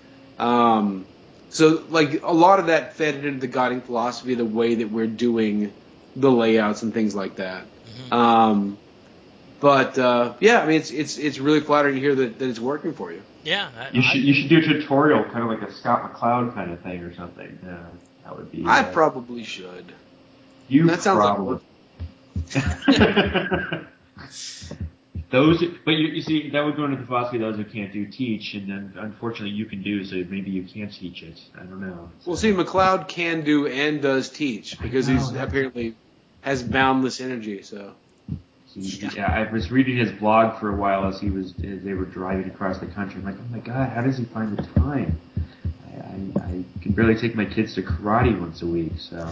So like a lot of that fed into the guiding philosophy, the way that we're doing the layouts and things like that. Mm-hmm. Yeah, I mean, it's really flattering to hear that it's working for you. Yeah, you should do a tutorial, kind of like a Scott McCloud kind of thing or something. Yeah, that would be. I probably should. That sounds probably. Like those, but you see, that would go into the philosophy of those who can't do teach, and then unfortunately you can do, so maybe you can't teach it. I don't know. Well, see, McCloud can do and does teach because he's apparently has boundless energy. So. Yeah, I was reading his blog for a while as they were driving across the country. I'm like, oh my god, how does he find the time? I can barely take my kids to karate once a week, so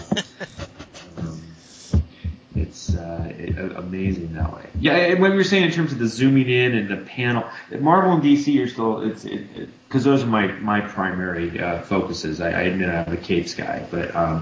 it's amazing that way. Yeah, and what you were saying in terms of the zooming in and the panel, Marvel and DC are still because those are my primary focuses. I admit I'm a Capes guy, but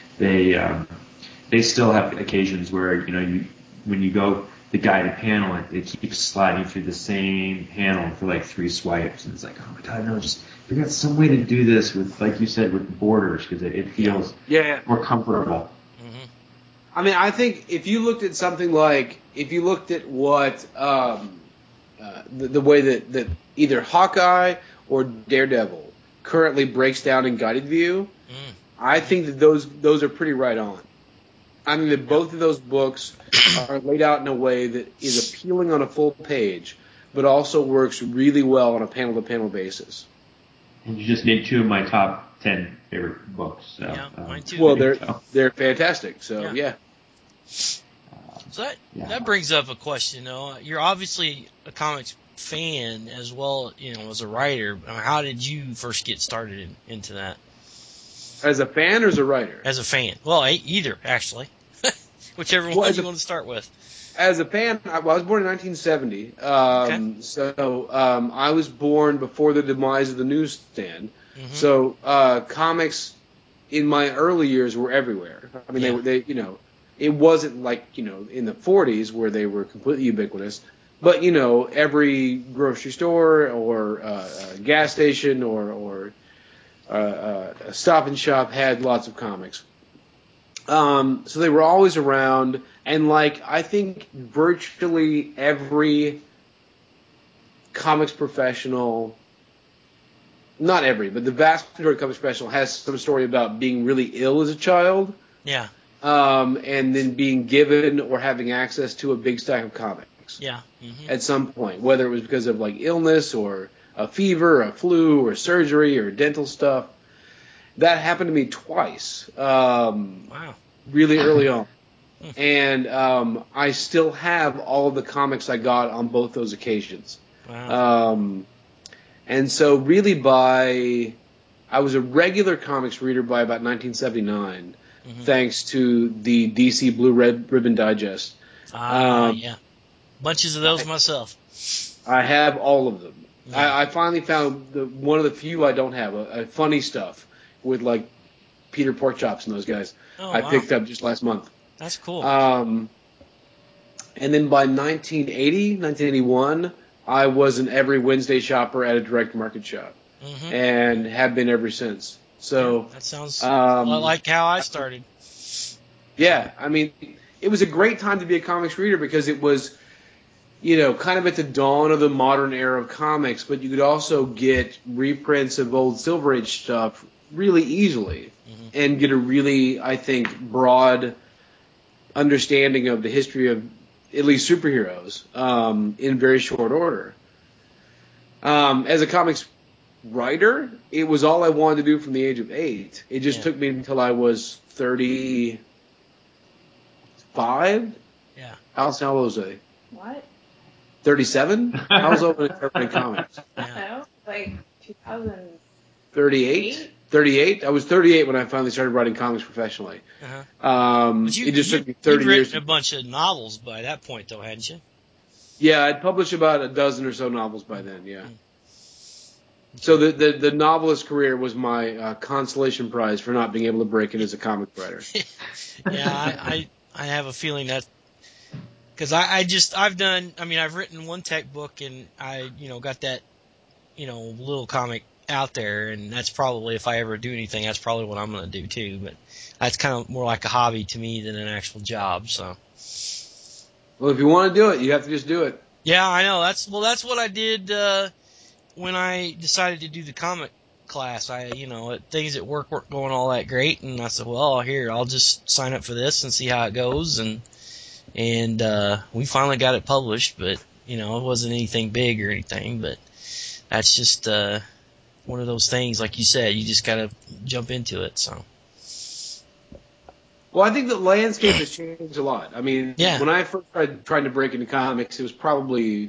they still have occasions where when you go the guided panel, it keeps sliding through the same panel for like 3 swipes, and it's like, oh my god, no, just figure out some way to do this with, like you said, with borders, because it feels more comfortable. Mm-hmm. I mean, I think if you looked at something like, if you looked at what the way that either Hawkeye or Daredevil currently breaks down in guided view, I think that those are pretty right on. I mean, that both of those books are laid out in a way that is appealing on a full page, but also works really well on a panel-to-panel basis. And you just named 2 of my top 10 favorite books. So, yeah, mine too. Well, they're fantastic. So yeah. So that brings up a question, though. You're obviously a comics fan as well, as a writer. How did you first get started into that? As a fan or as a writer? As a fan. Well, either, actually. Whichever one you want to start with. As a fan, I was born in 1970. Okay. So I was born before the demise of the newsstand. Mm-hmm. So comics in my early years were everywhere. I mean, they it wasn't like, in the 40s where they were completely ubiquitous. But, every grocery store or gas station or a Stop and Shop had lots of comics. So they were always around, and I think virtually every comics professional, not every, but the vast majority of comics professional has some story about being really ill as a child. Yeah. And then being given or having access to a big stack of comics. Yeah. Mm-hmm. At some point, whether it was because of illness or a fever, a flu, or surgery, or dental stuff. That happened to me twice. Wow. Really early on. And I still have all of the comics I got on both those occasions. Wow. And so really I was a regular comics reader by about 1979, thanks to the DC Blue Red Ribbon Digest. Yeah. Bunches of those myself. I have all of them. Yeah. I finally found one of the few I don't have, a funny stuff with Peter Porkchops and those guys. I picked up just last month. That's cool. And then by 1981, I was an every Wednesday shopper at a direct market shop, and have been ever since. So that sounds like how I started. Yeah, I mean, it was a great time to be a comics reader because it was, kind of at the dawn of the modern era of comics, but you could also get reprints of old Silver Age stuff really easily and get a really, I think, broad understanding of the history of at least superheroes in very short order. As a comics writer, it was all I wanted to do from the age of 8. It just took me until I was 35. Yeah. Allison, how old was I? What? 37? How was I when I started writing comics? No, like 2000. 38? 38? I was 38 when I finally started writing comics professionally. But It just took me 30 you'd years. written a bunch of novels by that point, though, hadn't you? Yeah, I'd published about a dozen or so novels by then, yeah. So the novelist career was my consolation prize for not being able to break in as a comic writer. Yeah, I have a feeling that because I've written one tech book and I got that little comic out there, and that's probably, if I ever do anything, that's probably what I'm going to do too. But that's kind of more like a hobby to me than an actual job. So. Well, if you want to do it, you have to just do it. Yeah, I know. That's what I did when I decided to do the comic class. Things at work weren't going all that great, and I said, well, here, I'll just sign up for this and see how it goes. And we finally got it published, but it wasn't anything big or anything. But that's just one of those things, like you said, you just gotta jump into it. So. Well, I think the landscape has changed a lot. I mean, when I first tried to break into comics, it was probably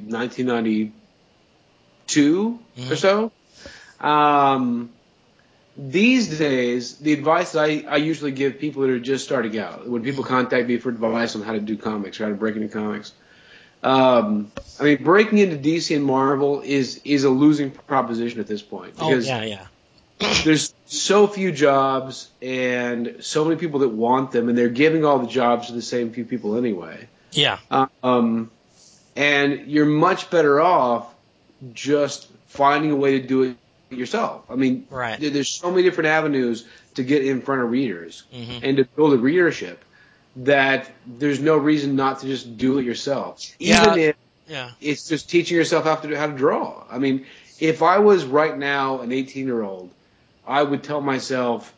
1992 or so. These days, the advice that I usually give people that are just starting out, when people contact me for advice on how to do comics or how to break into comics, breaking into DC and Marvel is a losing proposition at this point. Because there's so few jobs and so many people that want them, and they're giving all the jobs to the same few people anyway. Yeah. And you're much better off just finding a way to do it yourself. I mean, there's so many different avenues to get in front of readers and to build a readership that there's no reason not to just do it yourself. Even if it's just teaching yourself how to draw. I mean, if I was right now an 18-year-old, I would tell myself,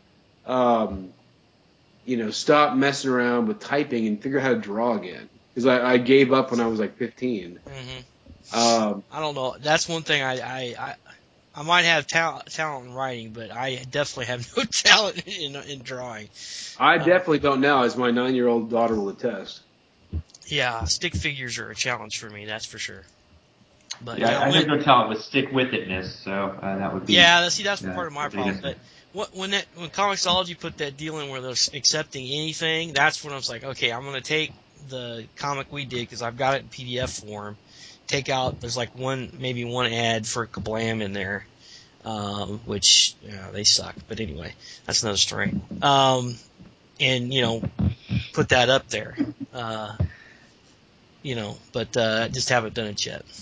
stop messing around with typing and figure out how to draw again. Because I gave up when I was like 15. I don't know. That's one thing I might have talent in writing, but I definitely have no talent in drawing. I definitely don't now, as my 9-year-old daughter will attest. Yeah, stick figures are a challenge for me, that's for sure. But I have no talent with stick-with-itness, so that would be. Yeah, that's part of my problem. But when Comixology put that deal in where they're accepting anything, that's when I was like, okay, I'm going to take the comic we did, because I've got it in PDF form. Take out, there's like maybe one ad for Kablam in there, which they suck. But anyway, that's another story. And put that up there. But just haven't done it yet.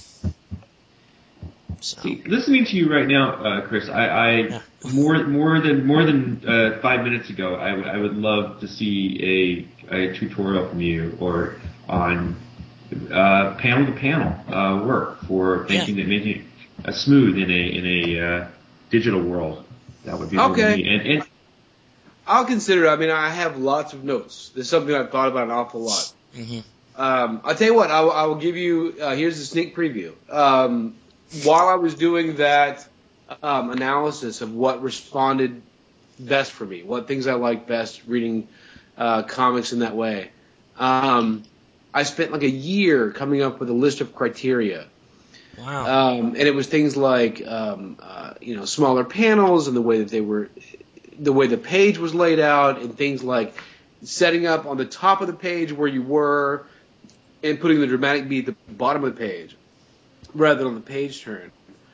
So. See, listening to you right now, Chris, I more than 5 minutes ago, I would love to see a tutorial from you or on panel to panel work for making it smooth in a digital world. That would be okay. And I'll consider it. I mean, I have lots of notes. This is something I've thought about an awful lot. I'll tell you what. I will give you. Here's a sneak preview. While I was doing that analysis of what responded best for me, what things I liked best reading comics in that way, I spent like a year coming up with a list of criteria. Wow. And it was things like smaller panels and the way the page was laid out, and things like setting up on the top of the page where you were and putting the dramatic beat at the bottom of the page rather than on the page turn.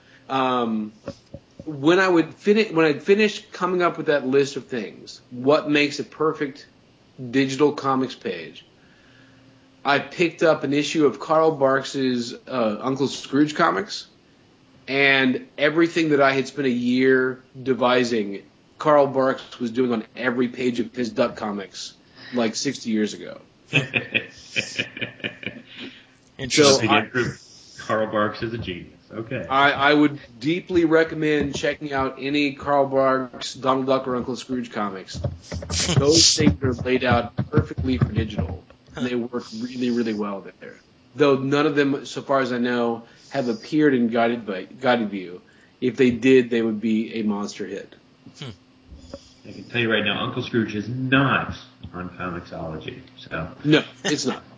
When I'd finished coming up with that list of things, what makes a perfect digital comics page, I picked up an issue of Carl Barks's Uncle Scrooge comics, and everything that I had spent a year devising, Carl Barks was doing on every page of his Duck comics like 60 years ago. Interesting. Carl Barks is a genius. Okay. I would deeply recommend checking out any Carl Barks, Donald Duck, or Uncle Scrooge comics. Those things are laid out perfectly for digital, and they work really, really well there. Though none of them, so far as I know, have appeared in Guided View. If they did, they would be a monster hit. I can tell you right now, Uncle Scrooge is not on Comixology. So No, it's not.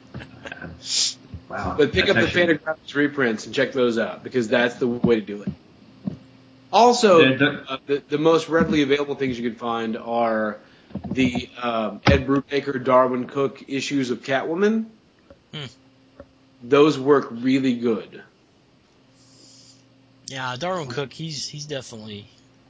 Wow. But pick up the actually- Fantagraphics reprints and check those out, because that's the way to do it. Also, the most readily available things you can find are the Ed Brubaker, Darwin Cook issues of Catwoman. Those work really good. Yeah, Darwin Cook, he's definitely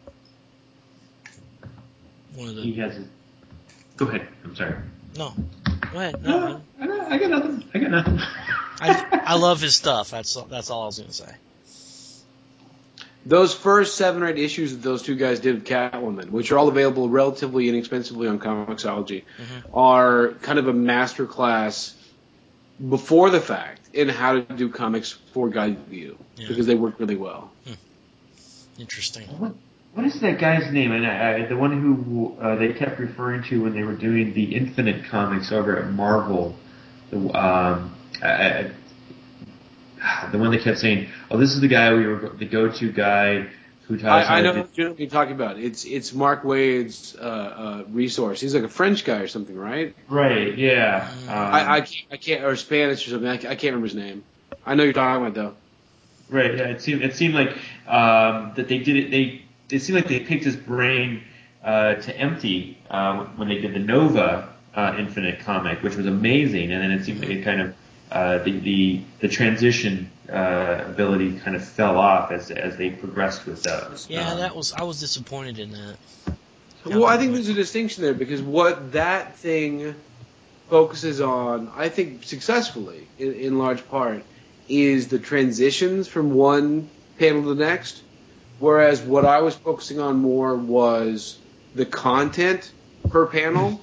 one of the. He has. Go ahead. I'm sorry. No, go ahead. No, I got nothing. I love his stuff. That's all I was gonna say. Those first 7 or 8 issues that those two guys did of Catwoman, which are all available relatively inexpensively on Comixology, are kind of a masterclass before the fact in how to do comics for Guided View, because they work really well. Interesting. What is that guy's name? And the one who they kept referring to when they were doing the Infinite comics over at Marvel. The one that kept saying, "Oh, this is the guy we were the go-to guy who taught us." I know what you're talking about. It's Mark Wade's resource. He's like a French guy or something, right? Right. Yeah. I can't, or Spanish or something. I can't remember his name. I know you're talking about though. Right. Yeah. It seemed like that they did it. It seemed like they picked his brain to empty when they did the Nova Infinite comic, which was amazing, and then it seemed like it kind of the transition ability kind of fell off as they progressed with those. Yeah, I was disappointed in that. Well, I think there's a distinction there, because what that thing focuses on, I think successfully, in large part, is the transitions from one panel to the next, whereas what I was focusing on more was the content per panel.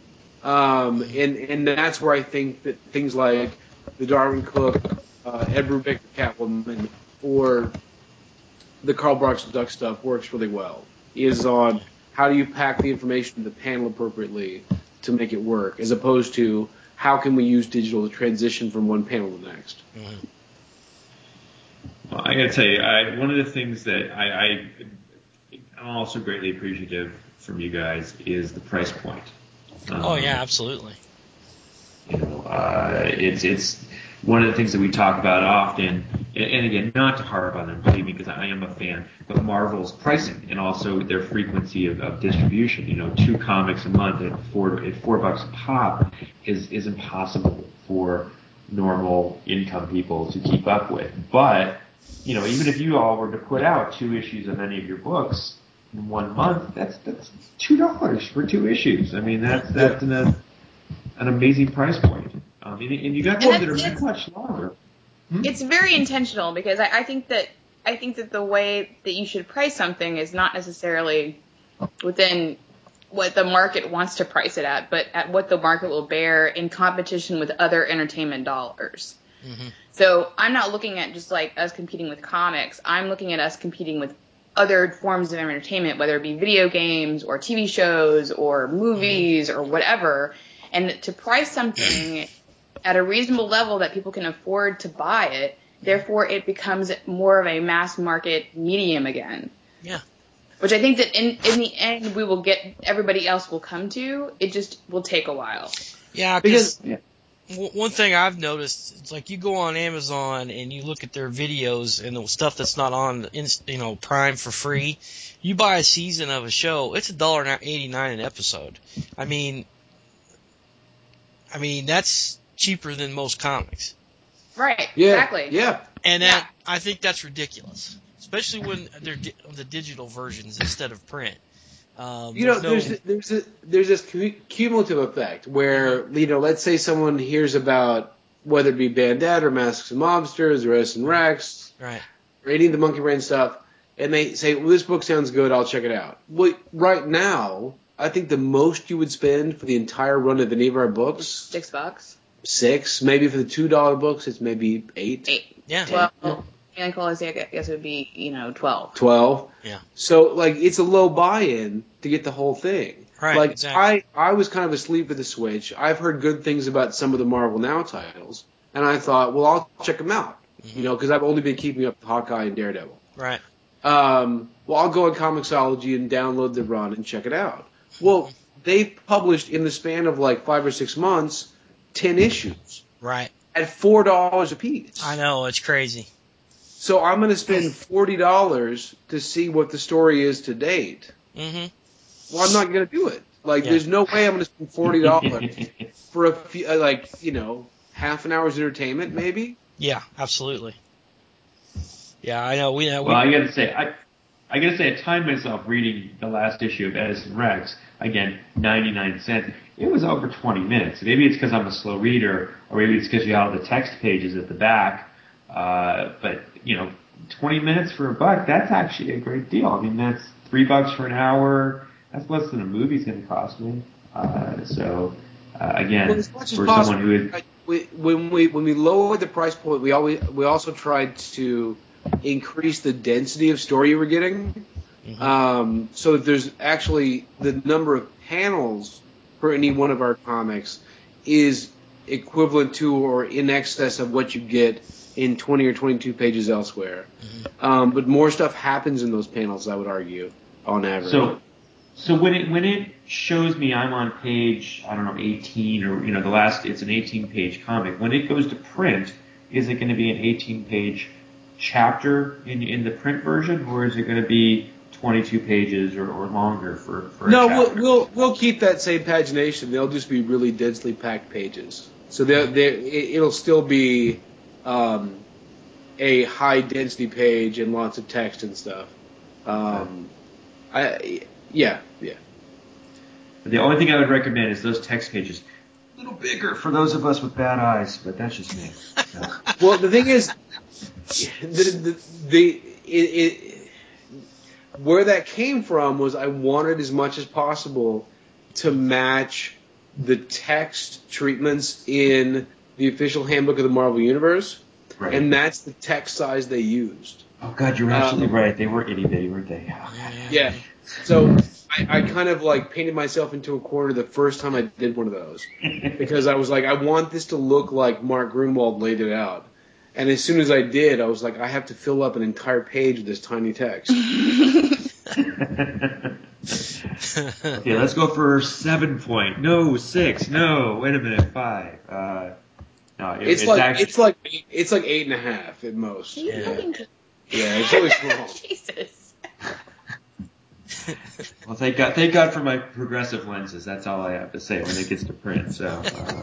And that's where I think that things like the Darwin Cook, Ed Brubaker Catwoman, or the Carl Barks Duck stuff works really well, is on how do you pack the information in the panel appropriately to make it work, as opposed to how can we use digital to transition from one panel to the next. Well, I got to tell you, one of the things that I'm also greatly appreciative from you guys is the price point. Oh yeah, absolutely. It's one of the things that we talk about often, and again, not to harp on them, believe me, because I am a fan, but Marvel's pricing and also their frequency of distribution. 2 comics a month at $4 a pop is impossible for normal income people to keep up with. But even if you all were to put out 2 issues of any of your books in 1 month, that's $2 for 2 issues. I mean, that's an amazing price point. And you got ones that are much longer. It's very intentional, because I think that the way that you should price something is not necessarily within what the market wants to price it at, but at what the market will bear in competition with other entertainment dollars. So I'm not looking at just like us competing with comics. I'm looking at us competing with other forms of entertainment, whether it be video games or TV shows or movies or whatever, and to price something at a reasonable level that people can afford to buy it. Therefore, it becomes more of a mass market medium again. Yeah. Which I think that in the end we will get, everybody else will come to. It just will take a while. Yeah, because one thing I've noticed, it's like you go on Amazon and you look at their videos and the stuff that's not on Prime for free. You buy a season of a show, it's $1.89 an episode. I mean that's cheaper than most comics. Right. Yeah, Exactly. Yeah. And I think that's ridiculous, especially when they're the digital versions instead of print. There's this cumulative effect where, let's say someone hears about, whether it be Bandette or Masks and Mobsters or S and Rex, right, or any of the Monkey Brain stuff, and they say, well, this book sounds good, I'll check it out. Well, right now, I think the most you would spend for the entire run of any of our books, $6. $6, maybe for the $2 books, it's maybe $8. yeah. Well, Alien Colossi, I guess it would be 12. 12. Yeah. So like it's a low buy-in to get the whole thing. Right, Like exactly. I was kind of asleep at the switch. I've heard good things about some of the Marvel Now titles, and I thought, well, I'll check them out. Mm-hmm. Because I've only been keeping up with Hawkeye and Daredevil. Right. Well, I'll go on Comixology and download the run and check it out. Well, they've published in the span of like 5 or 6 months 10 issues Right. at $4 a piece. I know, it's crazy. So I'm going to spend $40 to see what the story is to date. Mm-hmm. Well, I'm not going to do it. Like, Yeah. there's no way I'm going to spend $40 for a few, half an hour's entertainment, maybe. Yeah, absolutely. Yeah, I know. Well, I gotta say, I timed myself reading the last issue of Edison Rex. Again, 99 cents. It was over 20 minutes. Maybe it's because I'm a slow reader, or maybe it's because you have the text pages at the back. But 20 minutes for $1, that's actually a great deal. I mean, that's $3 for an hour. That's less than a movie's going to cost me. Again, Well, as much as for possible, someone who is when we lowered the price point, we also tried to increase the density of story you were getting. So that there's actually the number of panels for any one of our comics is equivalent to or in excess of what you get in 20 or 22 pages elsewhere. But more stuff happens in those panels, I would argue, on average. So when it shows me I'm on page, 18 or, it's an 18-page comic. When it goes to print, is it going to be an 18-page chapter in the print version, or is it going to be 22 pages or longer for a chapter? We'll keep that same pagination. They'll just be really densely packed pages. So it'll still be a high density page and lots of text and stuff. Yeah. The only thing I would recommend is those text pages a little bigger for those of us with bad eyes, but that's just me. Well, the thing is, where that came from was I wanted as much as possible to match the text treatments in the official handbook of the Marvel Universe, Right. and that's the text size they used. Oh God, you're absolutely right. They were itty bitty, weren't they? Yeah. So I kind of like painted myself into a corner the first time I did one of those because I was like, I want this to look like Mark Grunwald laid it out. And as soon as I did, I was like, I have to fill up an entire page with this tiny text. Okay, let's go for 7 point. No, 6. No, wait a minute, 5. No, It's like 8.5 at most. Yeah. Yeah, it's really small. Jesus. Well, thank God for my progressive lenses. That's all I have to say when it gets to print. So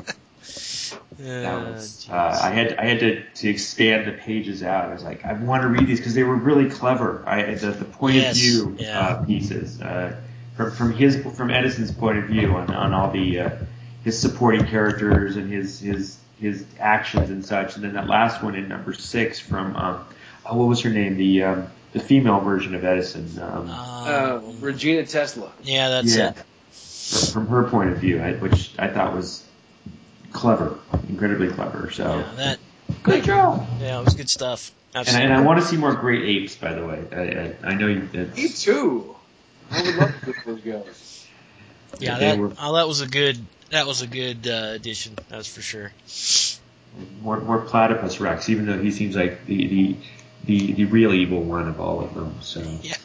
that was I had to expand the pages out. I was like, I want to read these because they were really clever. The point of view pieces from Edison's point of view on all the his supporting characters and his actions and such. And then that last one in number 6 from what was her name? The female version of Edison. Regina Tesla. Yeah, that's it. From her point of view, which I thought was clever, incredibly clever. So Good job. Yeah, it was good stuff. Absolutely. And I want to see more great apes, by the way. I know you did. Me too. I would love to get those guys. Yeah, that was a good addition. That's for sure. More Platypus Rex, even though he seems like the real evil one of all of them. So yeah.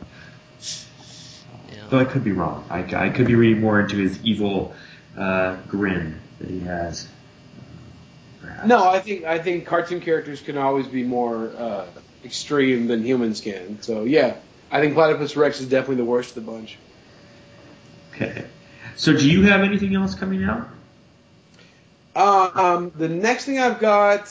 Though I could be wrong. I could be reading more into his evil grin that he has. Perhaps. No, I think cartoon characters can always be more extreme than humans can. So yeah, I think Platypus Rex is definitely the worst of the bunch. Okay. So do you have anything else coming out? The next thing I've got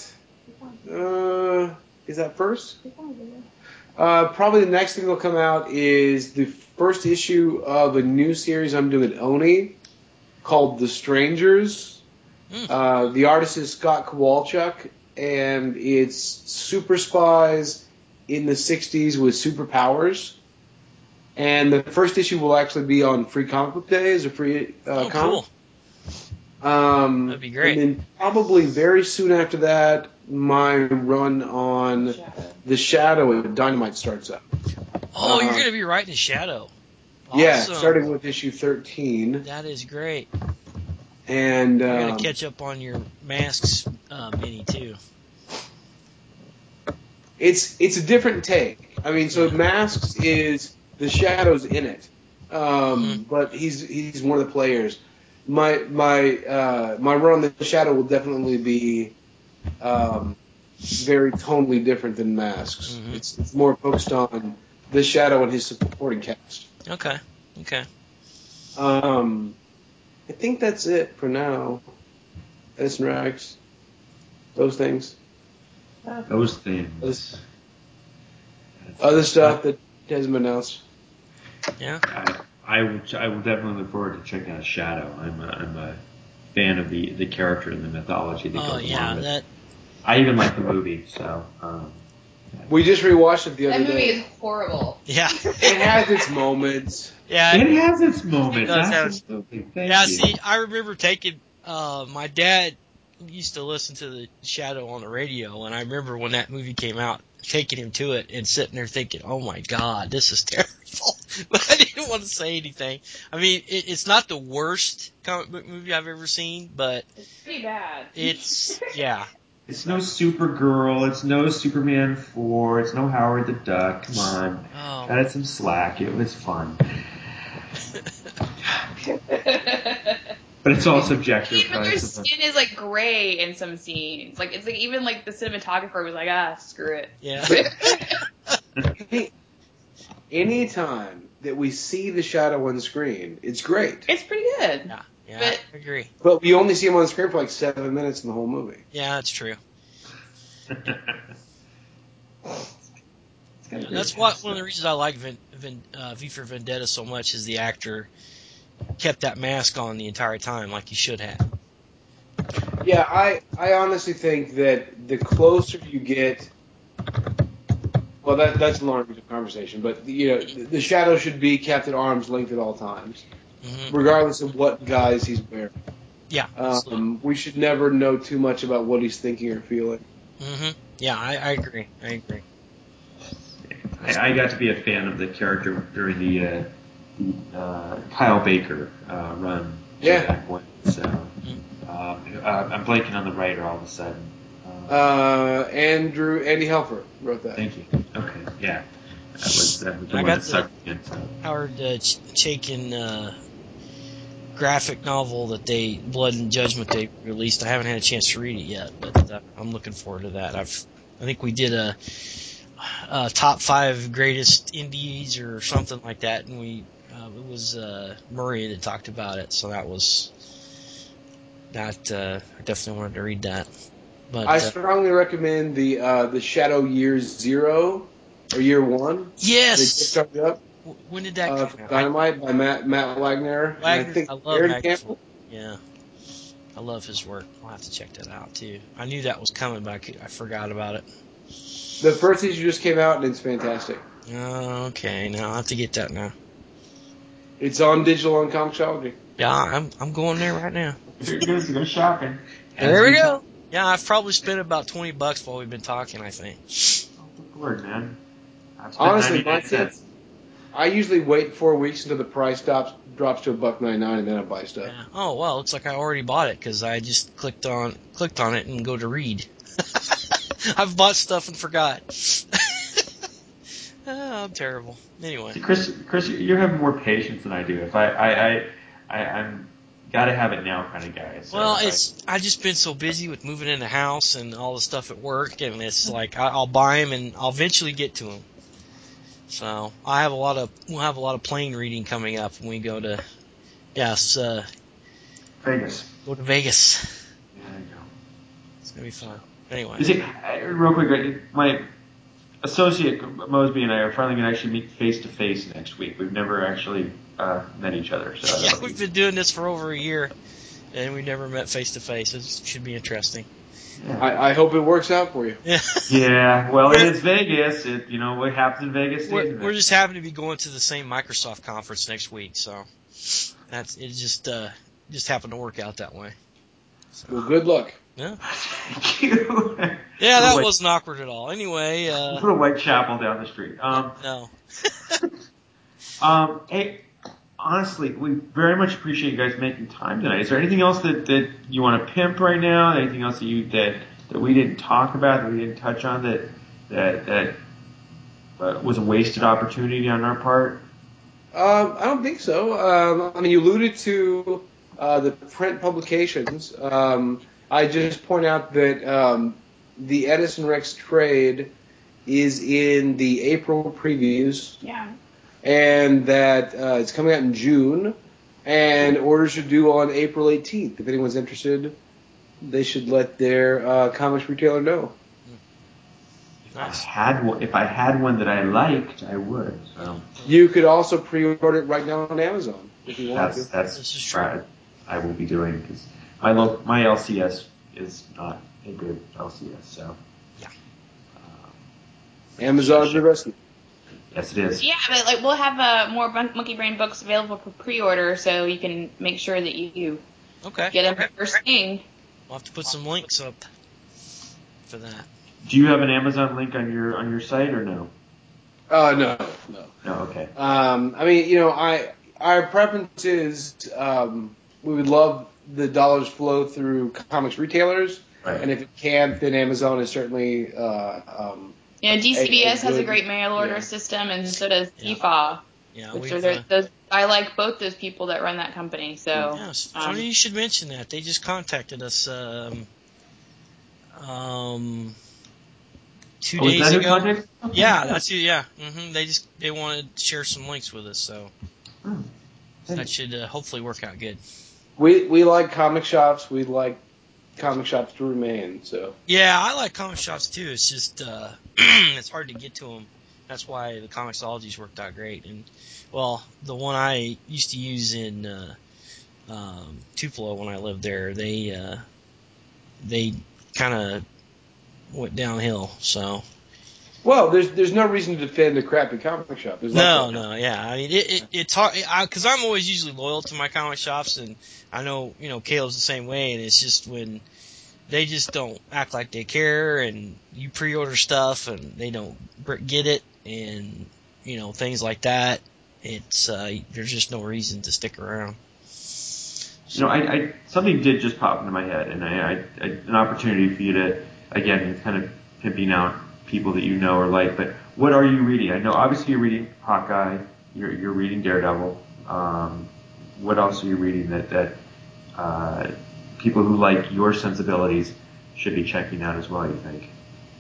is that first? Probably the next thing that'll come out is the first issue of a new series I'm doing at Oni called The Strangers. The artist is Scott Kowalchuk, and it's super spies in the 60s with superpowers. And the first issue will actually be on Free Comic Book Day as a free comic. Cool. That'd be great. And then probably very soon after that, my run on The Shadow at Dynamite starts up. Oh, you're going to be writing Shadow. Awesome. Yeah, starting with issue 13. That is great. And I got to catch up on your Masks mini too. It's a different take. I mean, so Masks is the Shadow's in it, but he's one of the players. My run on the Shadow will definitely be very tonally different than Masks. Mm-hmm. It's more focused on the Shadow and his supporting cast. Okay. I think that's it for now. Edison Rags. Those things. Those things. Other stuff that hasn't been announced. Yeah. I will definitely look forward to checking out Shadow. I'm a fan of the character and the mythology that goes along with it. I even like the movie, so. We just rewatched it the other day. That movie is horrible. Yeah. It has its moments. Yeah. It has its moments. Absolutely. Thank you. See, I remember taking, my dad used to listen to the Shadow on the radio, and I remember when that movie came out, taking him to it and sitting there thinking, oh my God, this is terrible. But I didn't want to say anything. I mean, it's not the worst comic book movie I've ever seen, but it's pretty bad. It's, yeah. It's no Supergirl. It's no Superman 4. It's no Howard the Duck. Come on. Cut it some slack. It was fun. But it's all subjective. Even their skin is like gray in some scenes. Like it's like even like the cinematographer was like, screw it. Yeah. Hey, anytime that we see the Shadow on the screen, it's great. It's pretty good. Yeah, but, I agree. But we only see him on the screen for like 7 minutes in the whole movie. Yeah, that's true. That's one of the reasons I like V for Vendetta so much is the actor kept that mask on the entire time like he should have. Yeah, I honestly think that the closer you get, well, that's a long conversation, but the Shadow should be kept at arm's length at all times, regardless of what guise he's wearing. Yeah. We should never know too much about what he's thinking or feeling. Yeah, I agree. I got to be a fan of the character during the Kyle Baker run. Yeah. So, I'm blanking on the writer all of a sudden. Andy Helfer wrote that. Thank you. Okay, yeah. That was the I one got that sucked in. Howard Chaykin graphic novel that Blood and Judgment, they released. I haven't had a chance to read it yet, but I'm looking forward to that. I think we did a top 5 greatest indies or something like that, and it was Murray that talked about it, so that was that. I definitely wanted to read that. But I strongly recommend the Shadow Year 0 or Year 1. Yes. They just started up. When did that come out? Dynamite by Matt Wagner. I love Aaron Campbell. Yeah. I love his work. I'll have to check that out too. I knew that was coming, but I forgot about it. The first issue just came out and it's fantastic. Oh, okay. Now I'll have to get that now. It's on digital on Comixology. Yeah, I'm going there right now. Go shopping. There we go. Yeah, I've probably spent about $20 while we've been talking, I think. Oh, good word, man. Honestly, I usually wait 4 weeks until the price drops to $1.99 and then I buy stuff. Yeah. Oh, well, looks like I already bought it because I just clicked on it and go to read. I've bought stuff and forgot. Oh, I'm terrible. Anyway. See, Chris, you're having more patience than I do. If I'm gotta have it now kind of guy. So well, I've just been so busy with moving in the house and all the stuff at work, and it's like I'll buy them and I'll eventually get to them. So we'll have a lot of plane reading coming up when we go to Vegas. Go to Vegas. There you go. It's gonna be fun. Anyway. You see, real quick, my associate Mosby and I are finally going to actually meet face to face next week. We've never actually met each other. So yeah, we've been doing this for over a year, and we never met face to face. It should be interesting. Yeah. I hope it works out for you. Yeah. Well, it is Vegas. What happens in Vegas stays in Vegas. We're just happen to be going to the same Microsoft conference next week, so it just happened to work out that way. Well, good luck. Yeah. Thank you. Yeah, that wasn't awkward at all. Anyway, Little Whitechapel down the street. no. Hey, honestly, we very much appreciate you guys making time tonight. Is there anything else that you want to pimp right now? Anything else that we didn't talk about, that we didn't touch on, that was a wasted opportunity on our part? I don't think so. I mean, you alluded to the print publications. I just point out that the Edison Rex trade is in the April previews. Yeah. And that it's coming out in June, and orders are due on April 18th. If anyone's interested, they should let their comics retailer know. Nice. If I had one that I liked, I would. So You could also pre-order it right now on Amazon if you want to. that's This is true. I will be doing, because my LCS is not a good LCS. So Yeah. Amazon's the rescue. Yes, it is. Yeah, but like we'll have more Monkey Brain books available for pre-order, so you can make sure that you Okay. get them first thing. We'll have to put some links up for that. Do you have an Amazon link on your site or no? No. No. Okay. I mean, our preference is we would love the dollars flow through comics retailers, Right. and if it can't, then Amazon is certainly. DCBS has a great mail order system, and so does TFA. Yeah, Which are those, I like both those people that run that company. So yes, funny you should mention that. They just contacted us 2 days ago. Yeah, that's who. Yeah, they wanted to share some links with us, so that should hopefully work out good. We like comic shops. We like comic shops to remain. So yeah, I like comic shops too. It's just it's hard to get to them. That's why the Comixologies worked out great. And well, the one I used to use in Tupelo when I lived there, they kind of went downhill. So well, there's no reason to defend a crappy comic shop. There's no, yeah. I mean, it's hard because I'm always usually loyal to my comic shops, and I know Caleb's the same way. And it's just when they just don't act like they care, and you pre-order stuff and they don't get it, and things like that. It's there's just no reason to stick around. I something did just pop into my head, and I an opportunity for you to, again, kind of pimping out people that you know or like. But what are you reading? I know obviously you're reading Hawkeye, you're reading Daredevil. What else are you reading that people who like your sensibilities should be checking out as well, you think?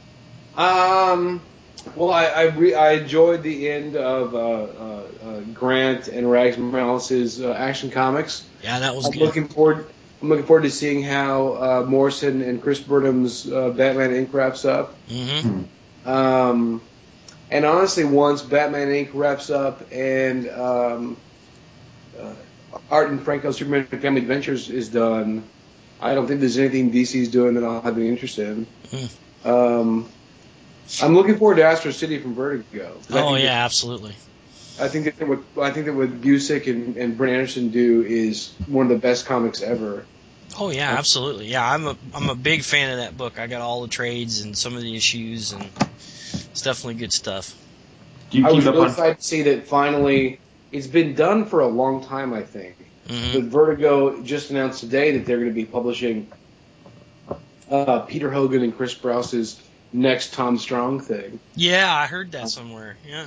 Well, I enjoyed the end of Grant and Rags Morales' Action Comics. Yeah, that was I'm good. I'm looking forward to seeing how Morrison and Chris Burnham's Batman Inc. wraps up. Mm-hmm. And honestly, once Batman Inc. wraps up and Art and Franco's Superman Family Adventures is done, I don't think there's anything DC's doing that I'll have any interest in. Mm-hmm. I'm looking forward to Astro City from Vertigo. Oh yeah, absolutely. I think that what Busiek and Brent Anderson do is one of the best comics ever. Oh yeah, absolutely. Yeah, I'm a big fan of that book. I got all the trades and some of the issues, and it's definitely good stuff. I was really excited to see that finally. It's been done for a long time, I think. Mm-hmm. But Vertigo just announced today that they're going to be publishing Peter Hogan and Chris Brouse's next Tom Strong thing. Yeah, I heard that somewhere. Yeah.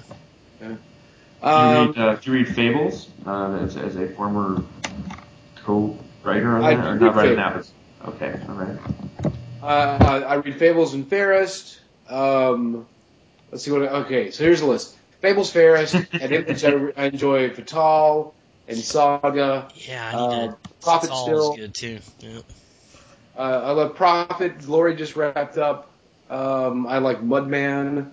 Do you read Fables as a former co-writer on that? Or not right now? Okay, all right. I read Fables and Fairest. Let's see okay, so here's the list. Fables, Fairest, and Image. I enjoy Fatal and Saga. Yeah, I need to. Prophet Fatal still. is good too. Yeah. I love Prophet. Glory just wrapped up. I like Mudman.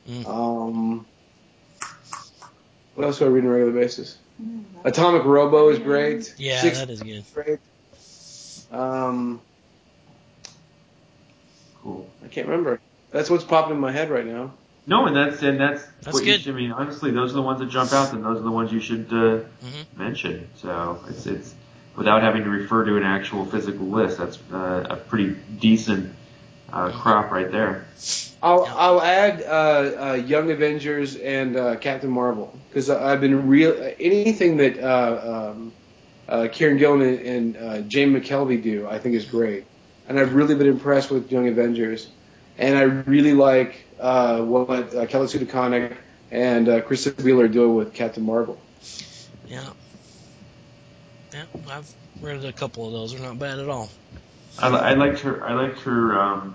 What else do I read on a regular basis? Atomic Robo is great. Yeah, that is good. Great. Cool. I can't remember. That's what's popping in my head right now. No, and that's what good. you should. I mean, honestly, those are the ones that jump out, and those are the ones you should mention. So it's without having to refer to an actual physical list. That's a pretty decent crop right there. I'll add Young Avengers and Captain Marvel, because I've been anything that Kieran Gillen and Jane McKelvey do, I think is great, and I've really been impressed with Young Avengers, and I really like what Kelly Sue DeConnick and Krista Wheeler do with Captain Marvel. Yeah, I've read a couple of those. They're not bad at all. I liked her.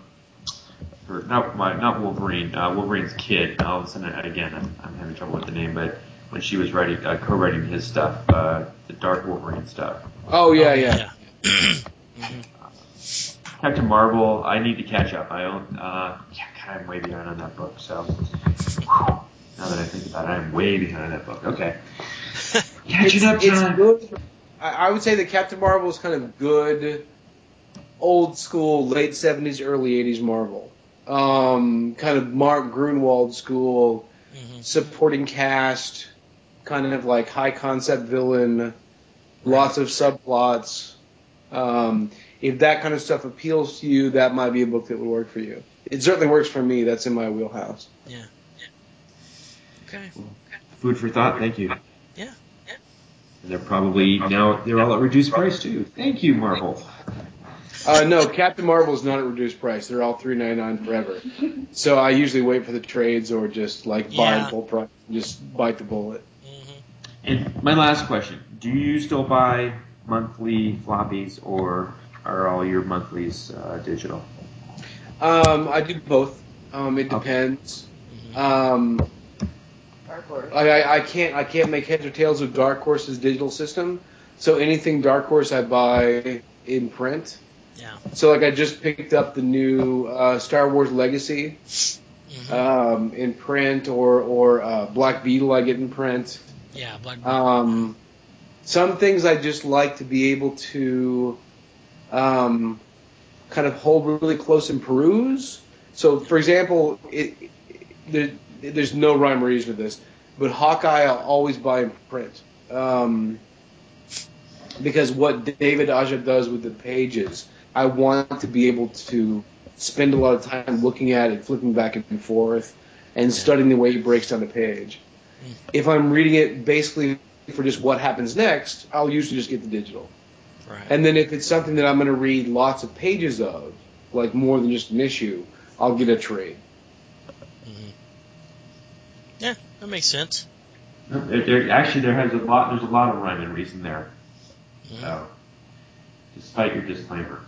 Not Wolverine. Wolverine's kid. All of a sudden, again, I'm having trouble with the name, but when she was co-writing his stuff, the Dark Wolverine stuff. Oh yeah. Mm-hmm. Captain Marvel, I need to catch up. I'm way behind on that book. So now that I think about it, I'm way behind on that book. Okay, catching up, John. It's good. I would say that Captain Marvel is kind of good, old school, late 70s, early 80s Marvel. Kind of Mark Grunwald school, supporting cast, kind of like high concept villain, lots of subplots. If that kind of stuff appeals to you, that might be a book that would work for you. It certainly works for me. That's in my wheelhouse. Yeah. Okay. Food for thought. Thank you. Yeah. And they're all at reduced price too. Thank you, Marvel. No, Captain Marvel is not at reduced price. They're all $3.99 forever. So I usually wait for the trades or just buy in full price and just bite the bullet. Mm-hmm. And my last question: do you still buy monthly floppies, or are all your monthlies digital? I do both. It depends. Dark Horse. I can't make heads or tails of Dark Horse's digital system. So anything Dark Horse I buy in print. Yeah. So I just picked up the new Star Wars Legacy in print, or Black Beetle I get in print. Yeah, Black Beetle. Some things I just like to be able to kind of hold really close and peruse. So, for example, there's no rhyme or reason to this, but Hawkeye I'll always buy in print. Because what David Aja does with the pages, I want to be able to spend a lot of time looking at it, flipping back and forth, and studying the way he breaks down the page. If I'm reading it basically for just what happens next, I'll usually just get the digital. Right. And then if it's something that I'm going to read lots of pages of, like more than just an issue, I'll get a trade. Mm-hmm. Yeah, that makes sense. There's a lot of rhyme and reason there. Mm-hmm. So, despite your disclaimer.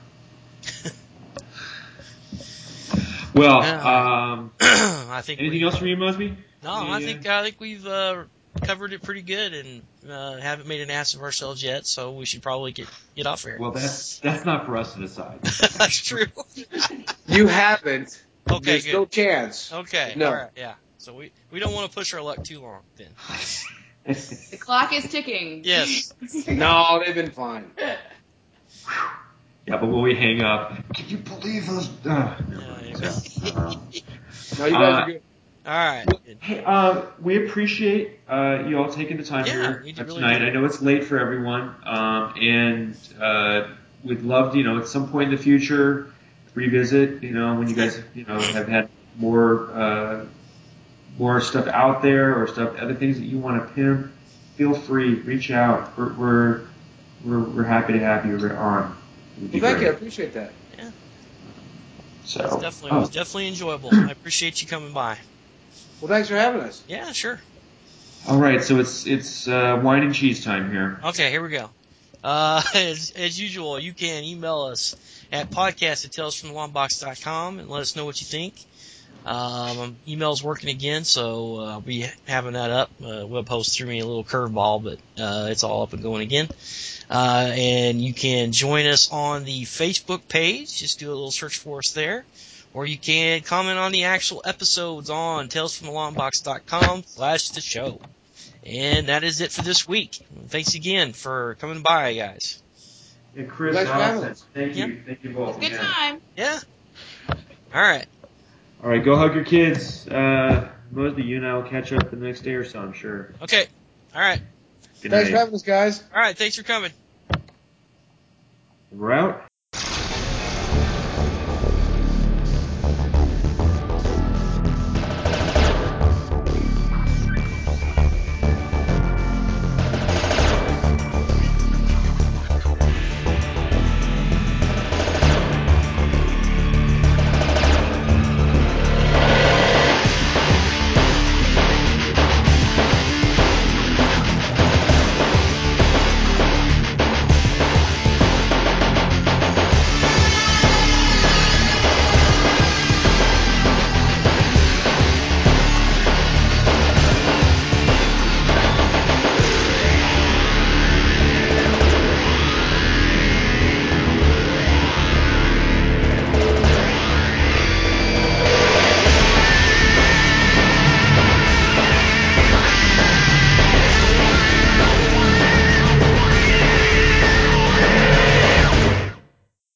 Well, I think anything else from you, Mosby? No, I think we've covered it pretty good, and haven't made an ass of ourselves yet. So we should probably get off here. Well, that's not for us to decide. That's true. You haven't. Okay, There's good. no chance. Okay, no. all right, yeah. So we don't want to push our luck too long then. The clock is ticking. Yes. No, they've been fine. Yeah, but when we hang up, can you believe us? No, you guys are good. All right. Hey, we appreciate you all taking the time here tonight. I know it's late for everyone, and we'd love to, at some point in the future, revisit. When you guys, have had more stuff out there or other things that you want to pimp. Feel free, reach out. We're happy to have you on. Well, thank you. I appreciate that. Yeah. So it was definitely enjoyable. I appreciate you coming by. Well, thanks for having us. Yeah, sure. All right, so it's wine and cheese time here. Okay, here we go. As usual, you can email us at podcast@talesfromthelongbox.com and let us know what you think. Email's working again, so I'll be having that up. Webhost threw me a little curveball, but it's all up and going again. And you can join us on the Facebook page. Just do a little search for us there. Or you can comment on the actual episodes on talesfromthelongbox.com/the show. And that is it for this week. Thanks again for coming by, guys. And Chris, Allison, thank you. Yeah. Thank you both. Good time. Yeah. All right. All right, go hug your kids. Mosby, you and I will catch up the next day or so, I'm sure. Okay. All right. Thanks for having us, guys. All right. Thanks for coming. We're out.